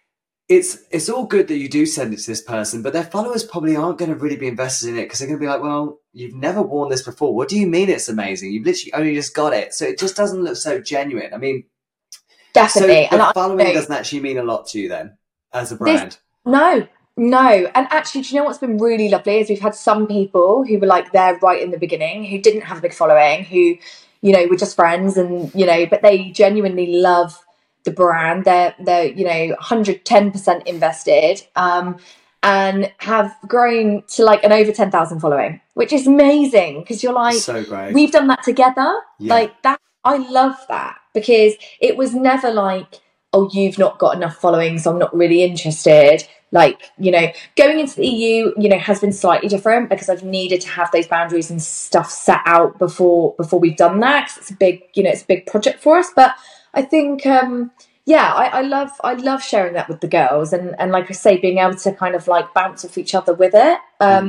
it's all good that you do send it to this person, but their followers probably aren't going to really be invested in it, because they're going to be like, well, you've never worn this before. What do you mean it's amazing? You've literally only just got it. So it just doesn't look so genuine. I mean, definitely. So the following doesn't actually mean a lot to you then, as a brand? No. And actually, do you know what's been really lovely is we've had some people who were like there right in the beginning, who didn't have a big following, who, you know, were just friends, and, you know, but they genuinely love the brand. They're you know, 110% invested, and have grown to like an over 10,000 following, which is amazing, because you're like, so great. We've done that together. Like that. I love that, because it was never like, oh, you've not got enough following, so I'm not really interested. Like, you know, going into the EU, you know, has been slightly different, because I've needed to have those boundaries and stuff set out before we've done that, 'cause it's a big, you know, it's a big project for us. But I think, I love sharing that with the girls, and like I say, being able to kind of like bounce off each other with it.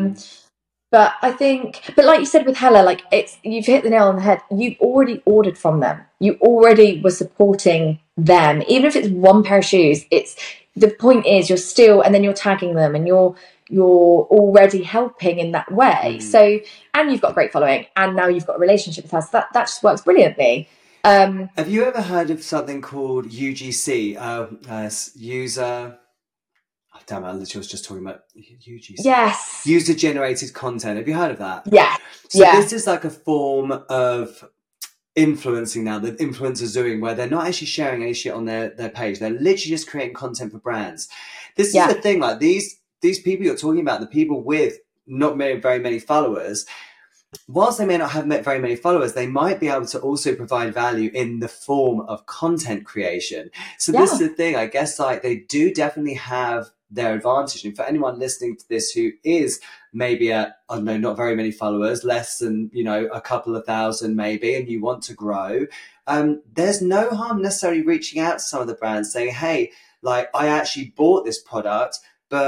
But I think, but like you said with Hella, like you've hit the nail on the head. You've already ordered from them. You already were supporting them. Even if it's one pair of shoes, the point is you're still, and then you're tagging them, and you're already helping in that way. So, and you've got a great following, and now you've got a relationship with us. That just works brilliantly. Have you ever heard of something called UGC? User... Damn, I literally was just talking about UGC. Yes. User-generated content. Have you heard of that? Yeah. So this is like a form of influencing now that influencers doing, where they're not actually sharing any shit on their page. They're literally just creating content for brands. This is the thing, like these people you're talking about, the people with not very many followers, whilst they may not have very many followers, they might be able to also provide value in the form of content creation. So this is the thing, I guess, like they do definitely have their advantage. And for anyone listening to this who is maybe at, I don't know, not very many followers, less than, you know, a couple of thousand maybe, and you want to grow, there's no harm necessarily reaching out to some of the brands saying, hey, like I actually bought this product, but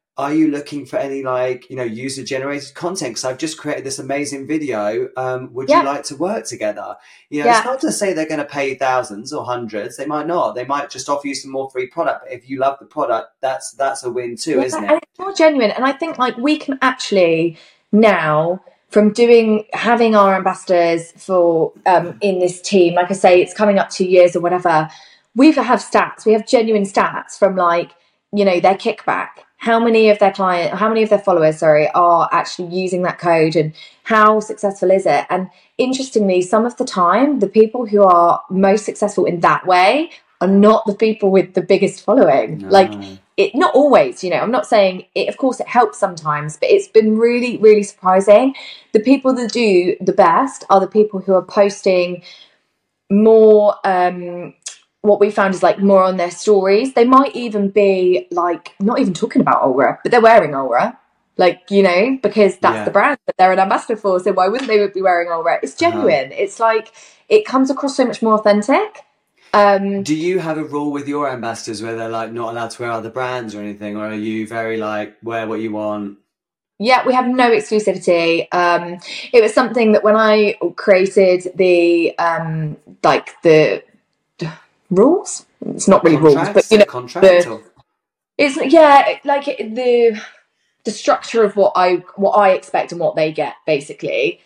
are you looking for any like, user generated content? Because I've just created this amazing video. Would you Yeah, like to work together? It's yeah. not to say they're going to pay thousands or hundreds. They might not. They might just offer you some more free product. But if you love the product, that's a win too, Yeah, isn't it? and it's more genuine. And I think like we can actually now from having our ambassadors for in this team, like I say, it's coming up 2 years or whatever. We have stats. We have genuine stats from like, their kickback. How many of their followers, sorry, are actually using that code, and how successful is it? And interestingly, some of the time, the people who are most successful in that way are not the people with the biggest following. Like, No. it, not always, I'm not saying it, of course it helps sometimes, but it's been really, really surprising. The people that do the best are the people who are posting more, what we found is like more on their stories. They might even be like not even talking about Aura, but they're wearing Aura, like, because that's the Yeah. brand that they're an ambassador for. So why wouldn't they be wearing Aura? It's Uh-huh. genuine. It's like it comes across so much more authentic. Do you have a rule with your ambassadors where they're like not allowed to wear other brands or anything, or are you very like wear what you want? Yeah, we have no exclusivity. It was something that when I created the like the rules, it's not really rules, but Contracts? A contract the or it's yeah, like the structure of what I expect and what they get basically.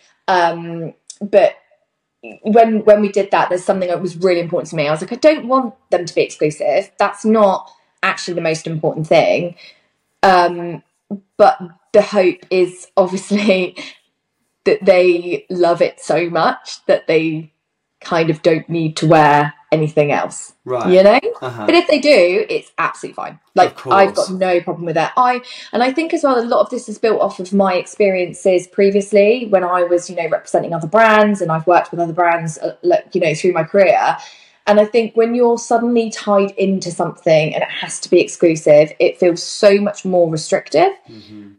But when we did that, there's something that was really important to me. I was like, I don't want them to be exclusive. That's not actually the most important thing. But the hope is obviously that they love it so much that they kind of don't need to wear anything else, right? you know? But Uh-huh. if they do, it's absolutely fine. Of Like, I've got course. no problem with that. And I think as well, a lot of this is built off of my experiences previously when I was, representing other brands, and I've worked with other brands, through my career. And I think when you're suddenly tied into something and it has to be exclusive, it feels so much more restrictive. Hmm.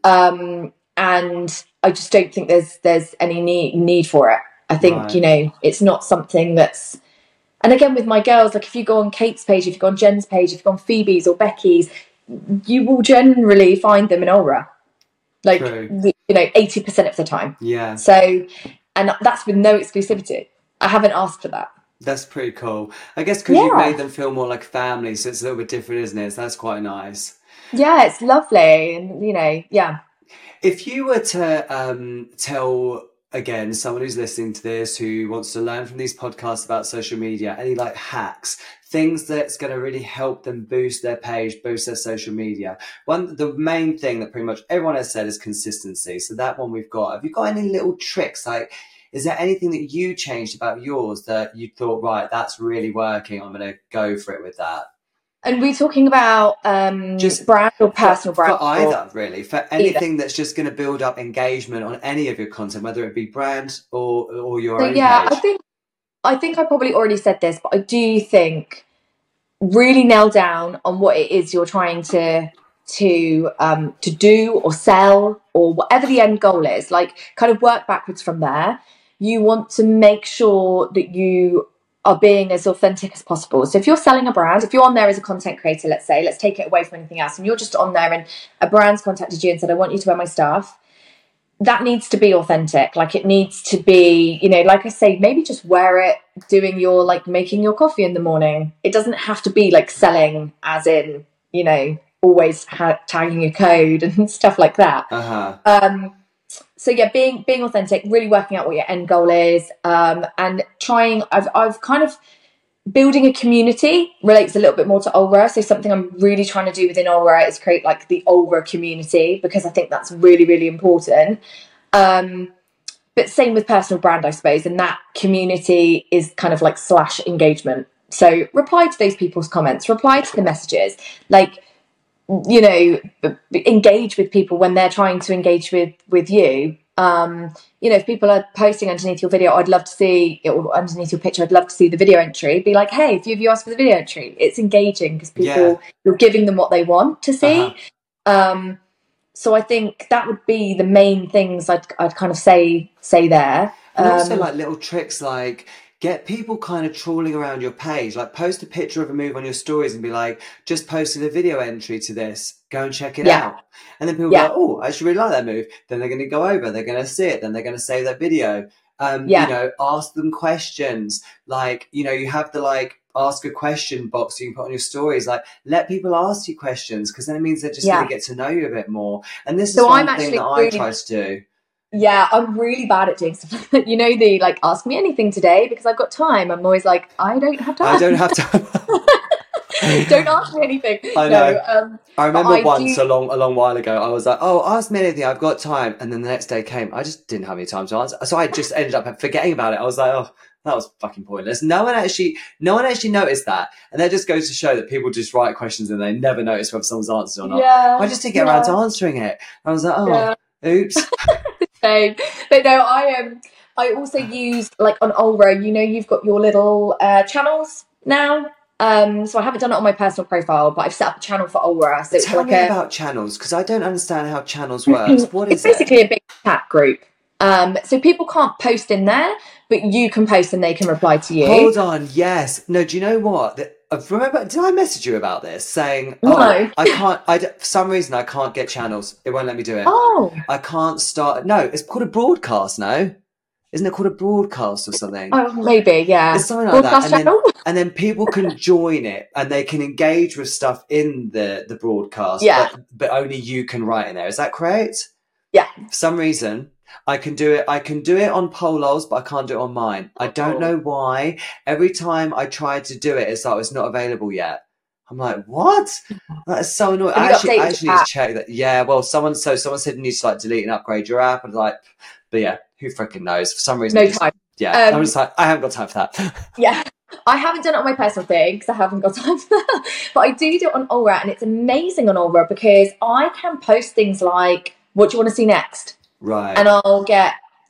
And I just don't think there's any need for it. I think, Right. it's not something that's, and again with my girls, like if you go on Kate's page, if you go on Jen's page, if you go on Phoebe's or Becky's, you will generally find them in Aura, like, True. 80% of the time. Yeah. So, and that's with no exclusivity. I haven't asked for that. That's pretty cool. I guess because you've Yeah. made them feel more like family, so it's a little bit different, isn't it? So that's quite nice. Yeah, it's lovely. And, yeah. If you were to tell again someone who's listening to this who wants to learn from these podcasts about social media, any like hacks, things that's going to really help them boost their page, boost their social media. The main thing that pretty much everyone has said is consistency. So that one we've got. Have you got any little tricks? Like, is there anything that you changed about yours that you thought, right, that's really working, I'm going to go for it with that? And we're talking about Just brand or personal brand for or either, really, for either. anything that's just going to build up engagement on any of your content, whether it be brand or your So own yeah, page. I think I probably already said this, but I do think really nail down on what it is you're trying to do or sell or whatever the end goal is. Like, kind of work backwards from there. You want to make sure that you are being as authentic as possible. So if you're selling a brand, if you're on there as a content creator, let's say, let's take it away from anything else, and you're just on there and a brand's contacted you and said, I want you to wear my stuff, that needs to be authentic. Like, it needs to be, like I say, maybe just wear it doing your, like, making your coffee in the morning. It doesn't have to be like selling as in, always tagging your code and stuff like that. Uh-huh. So yeah, being authentic, really working out what your end goal is, and trying. I've kind of building a community relates a little bit more to Aura. So something I'm really trying to do within Aura is create like the Aura community, because I think that's really, really important. But same with personal brand, I suppose, and that community is kind of like / engagement. So reply to those people's comments, reply to the messages, like, engage with people when they're trying to engage with you. If people are posting underneath your video, I'd love to see, or underneath your picture, I'd love to see the video entry. Be like, hey, if you asked for the video entry, it's engaging because Yeah. you're giving them what they want to see. Uh-huh. So I think that would be the main things I'd kind of say there. And also like little tricks like, get people kind of trawling around your page. Like, post a picture of a move on your stories and be like, just posted a video entry to this, go and check it out. And then people go, oh, I actually really like that move. Then they're going to go over, they're going to see it, then they're going to save that video. You know, ask them questions. Like, you know, you have the like ask a question box you can put on your stories. Like, let people ask you questions, because then it means they're just going to get to know you a bit more. And this is one thing that I try to do. Yeah, I'm really bad at doing stuff. You know, the like, ask me anything today because I've got time. I'm always like, I don't have time. I don't have time. Don't ask me anything. I know. No, I remember once a long while ago, I was like, oh, ask me anything, I've got time. And then the next day came, I just didn't have any time to answer. So I just ended up forgetting about it. I was like, oh, that was fucking pointless. No one actually noticed that. And that just goes to show that people just write questions and they never notice whether someone's answered or not. Yeah, I just didn't get around to answering it. I was like, oh, oops. Same. But no, I also use, like, on Aura, you know, you've got your little channels now. So I haven't done it on my personal profile, but I've set up a channel for Aura. So tell me about channels, because I don't understand how channels works. What is it? It's basically a big chat group. So people can't post in there, but you can post and they can reply to you. Hold on, yes. No, do you know what? Remember, did I message you about this saying, no. I can't, for some reason I can't get channels. It won't let me do it. Oh. I can't start. No, it's called a broadcast, no? Isn't it called a broadcast or something? Oh, maybe, yeah. It's something like that. And then people can join it and they can engage with stuff in the broadcast. Yeah. But only you can write in there. Is that correct? Yeah. For some reason, I can do it. I can do it on Polos, but I can't do it on mine. I don't know why. Every time I try to do it, it's like it's not available yet. I'm like, what? That is so annoying. I actually need to check that. Yeah, well, someone said you need to like delete and upgrade your app. And like, but yeah, who freaking knows? For some reason, no time. Yeah, I'm just like, I haven't got time for that. Yeah, I haven't done it on my personal thing because I haven't got time for that. But I do it on Aura, and it's amazing on Aura because I can post things like, "What do you want to see next?" Right, and I'll get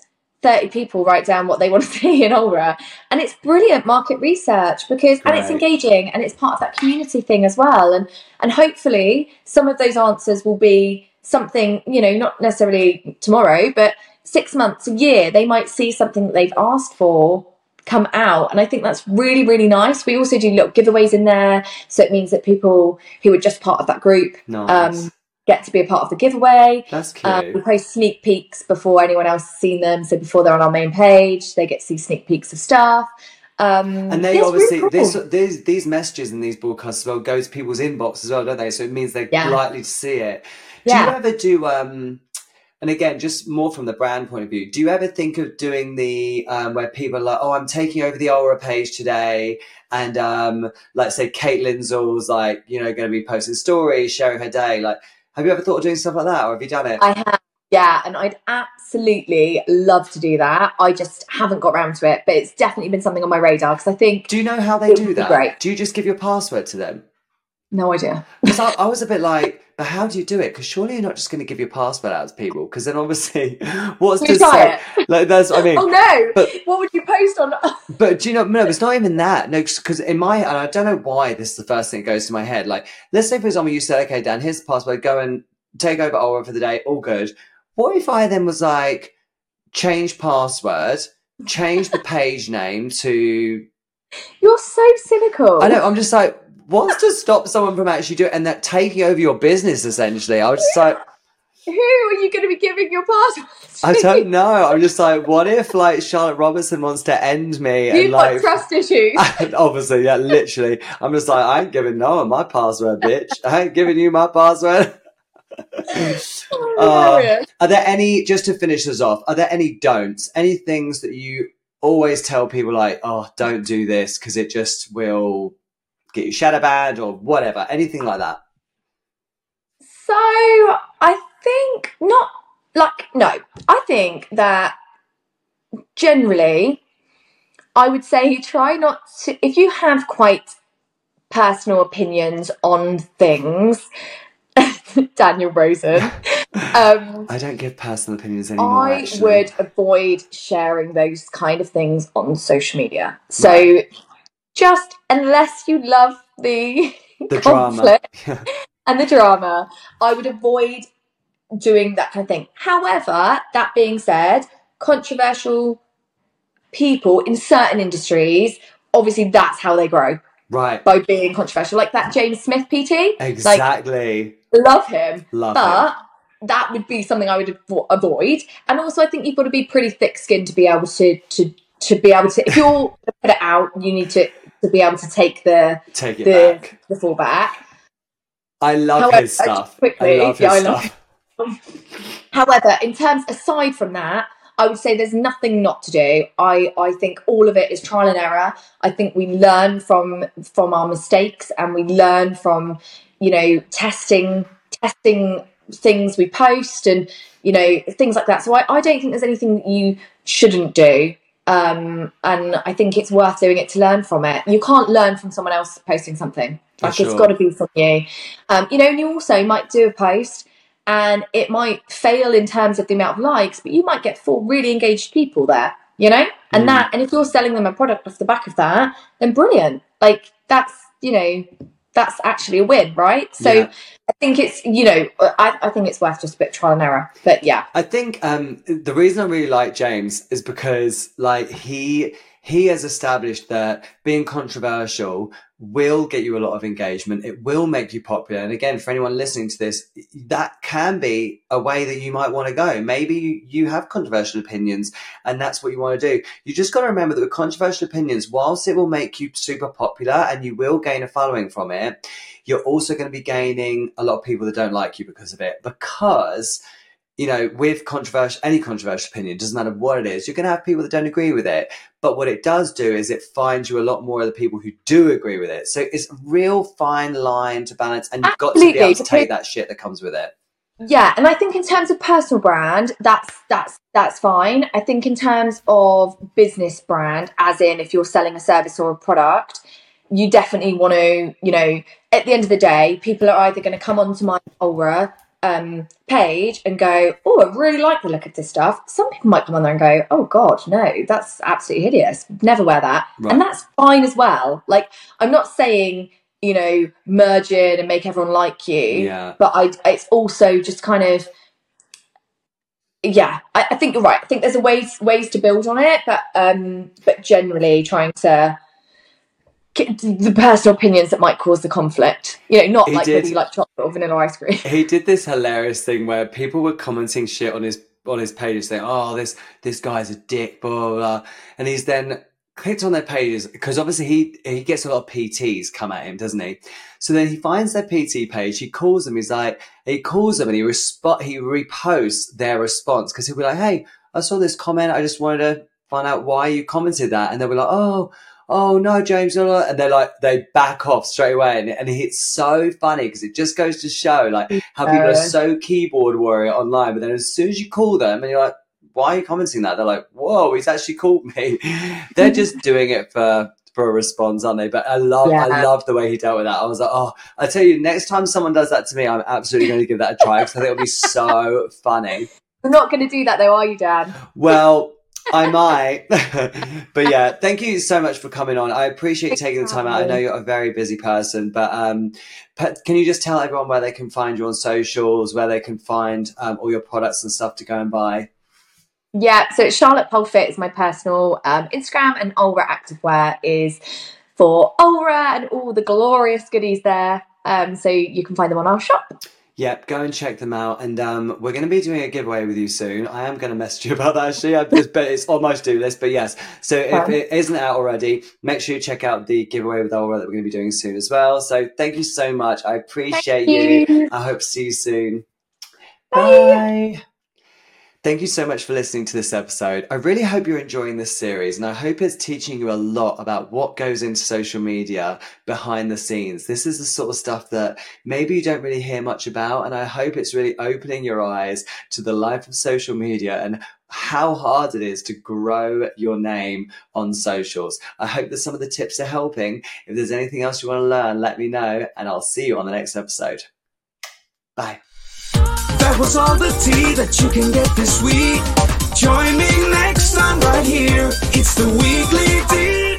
30 people write down what they want to see in Aura, and it's brilliant market research because and it's engaging and it's part of that community thing as well, and hopefully some of those answers will be something, you know, not necessarily tomorrow, but 6 months, a year, they might see something that they've asked for come out, and I think that's really, really nice. We also do little giveaways in there, so it means that people who are just part of that group get to be a part of the giveaway. That's cute. We post sneak peeks before anyone else has seen them, so before they're on our main page, they get to see sneak peeks of stuff. And they obviously really cool. these messages and these broadcasts as well go to people's inbox as well, don't they? So it means they're likely to see it. Do you ever do and again, just more from the brand point of view, do you ever think of doing the where people are like, oh, I'm taking over the Aura page today, and like say Kate Lindsall's like, you know, going to be posting stories, sharing her day. Like, have you ever thought of doing stuff like that, or have you done it? I have, yeah, and I'd absolutely love to do that. I just haven't got around to it, but it's definitely been something on my radar because I think. Do you know how they do that? Great. Do you just give your password to them? No idea. Because I was a bit like, but how do you do it? Because surely you're not just going to give your password out to people. Because then obviously, what's to say? Like, that's what I mean. Oh no! But what would you post on? But do you know? No, it's not even that. No, because in my, and I don't know why this is the first thing that goes to my head. Like, let's say for example, you said, okay, Dan, here's the password. Go and take over Aura for the day. All good. What if I then was like, change password, change the page name to? You're so cynical. I know. I'm just like. What's to stop someone from actually doing and that taking over your business? Essentially, I was just like, who are you going to be giving your password to? I don't know. I'm just like, what if like Charlotte Robertson wants to end me? You've got trust issues. Obviously, yeah, literally. I'm just like, I ain't giving no one my password, bitch. I ain't giving you my password. Are there any? Just to finish this off, are there any don'ts? Any things that you always tell people like, oh, don't do this because it just will get you shadow banned or whatever, anything like that? So I think not like, no, I think that generally I would say try not to, if you have quite personal opinions on things, Daniel Rosen. I don't give personal opinions anymore. I would avoid sharing those kind of things on social media. So just unless you love the conflict drama and the drama, I would avoid doing that kind of thing. However, that being said, controversial people in certain industries, obviously that's how they grow. Right. By being controversial. Like that James Smith PT. Exactly. Like, love him. Love but him. That would be something I would avoid. And also I think you've got to be pretty thick-skinned to be able to be able to, if you're going to put it out, you need to be able to take the fall back. I love his stuff. Quickly, I love his stuff. However, in terms, aside from that, I would say there's nothing not to do. I think all of it is trial and error. I think we learn from our mistakes, and we learn from, testing things we post, and, things like that. So I don't think there's anything that you shouldn't do. And I think it's worth doing it to learn from it. You can't learn from someone else posting something. It's got to be from you. And you also might do a post and it might fail in terms of the amount of likes, but you might get 4 really engaged people there, and and if you're selling them a product off the back of that, then brilliant. Like that's actually a win, right? So yeah. I think it's, I think it's worth just a bit of trial and error. But yeah. I think the reason I really like James is because he has established that being controversial will get you a lot of engagement. It will make you popular. And again, for anyone listening to this, that can be a way that you might want to go. Maybe you have controversial opinions and that's what you want to do. You just got to remember that with controversial opinions, whilst it will make you super popular and you will gain a following from it, you're also going to be gaining a lot of people that don't like you because of it. Because with any controversial opinion, doesn't matter what it is, you're going to have people that don't agree with it. But what it does do is it finds you a lot more of the people who do agree with it. So it's a real fine line to balance, and you've got to be able to take that shit that comes with it. Yeah, and I think in terms of personal brand, that's fine. I think in terms of business brand, as in if you're selling a service or a product, you definitely want to, at the end of the day, people are either going to come onto my Aura page and go, oh, I really like the look of this stuff. Some people might come on there and go, oh God, no, that's absolutely hideous. Never wear that. Right. And that's fine as well. Like, I'm not saying, merge in and make everyone like you. Yeah. But it's also just kind of, yeah, I think you're right. I think there's ways to build on it, but generally trying to the personal opinions that might cause the conflict, not like whether you like chocolate or vanilla ice cream. He did this hilarious thing where people were commenting shit on his pages saying, oh, this guy's a dick, blah, blah, blah. And he's then clicked on their pages because obviously he gets a lot of PTs come at him, doesn't he? So then he finds their PT page, he calls them, he calls them and he reposts their response because he'll be like, hey, I saw this comment, I just wanted to find out why you commented that. And they'll be like, oh no, James, and they're like, they back off straight away. And it's so funny because it just goes to show how people are so keyboard warrior online. But then as soon as you call them and you're like, why are you commenting that? They're like, whoa, he's actually called me. They're just doing it for a response, aren't they? But I love the way he dealt with that. I was like, oh, I tell you, next time someone does that to me, I'm absolutely going to give that a try because I think it'll be so funny. You're not going to do that though, are you, Dan? Well, I might. But yeah, thank you so much for coming on. I appreciate you taking the time out. I know you're a very busy person, but can you just tell everyone where they can find you on socials, where they can find all your products and stuff to go and buy? Yeah, so Charlotte Polfit is my personal Instagram, and Aura Activewear is for Aura and all the glorious goodies there. So you can find them on our shop. Yep, go and check them out. And we're going to be doing a giveaway with you soon. I am going to message you about that, actually. But it's on my to-do list. But yes, so if it isn't out already, make sure you check out the giveaway with Aura that we're going to be doing soon as well. So thank you so much. I appreciate you. I hope to see you soon. Bye. Thank you so much for listening to this episode. I really hope you're enjoying this series, and I hope it's teaching you a lot about what goes into social media behind the scenes. This is the sort of stuff that maybe you don't really hear much about, and I hope it's really opening your eyes to the life of social media and how hard it is to grow your name on socials. I hope that some of the tips are helping. If there's anything else you want to learn, let me know, and I'll see you on the next episode. Bye. That was all the tea that you can get this week. Join me next time right here. It's the Weekly Tea.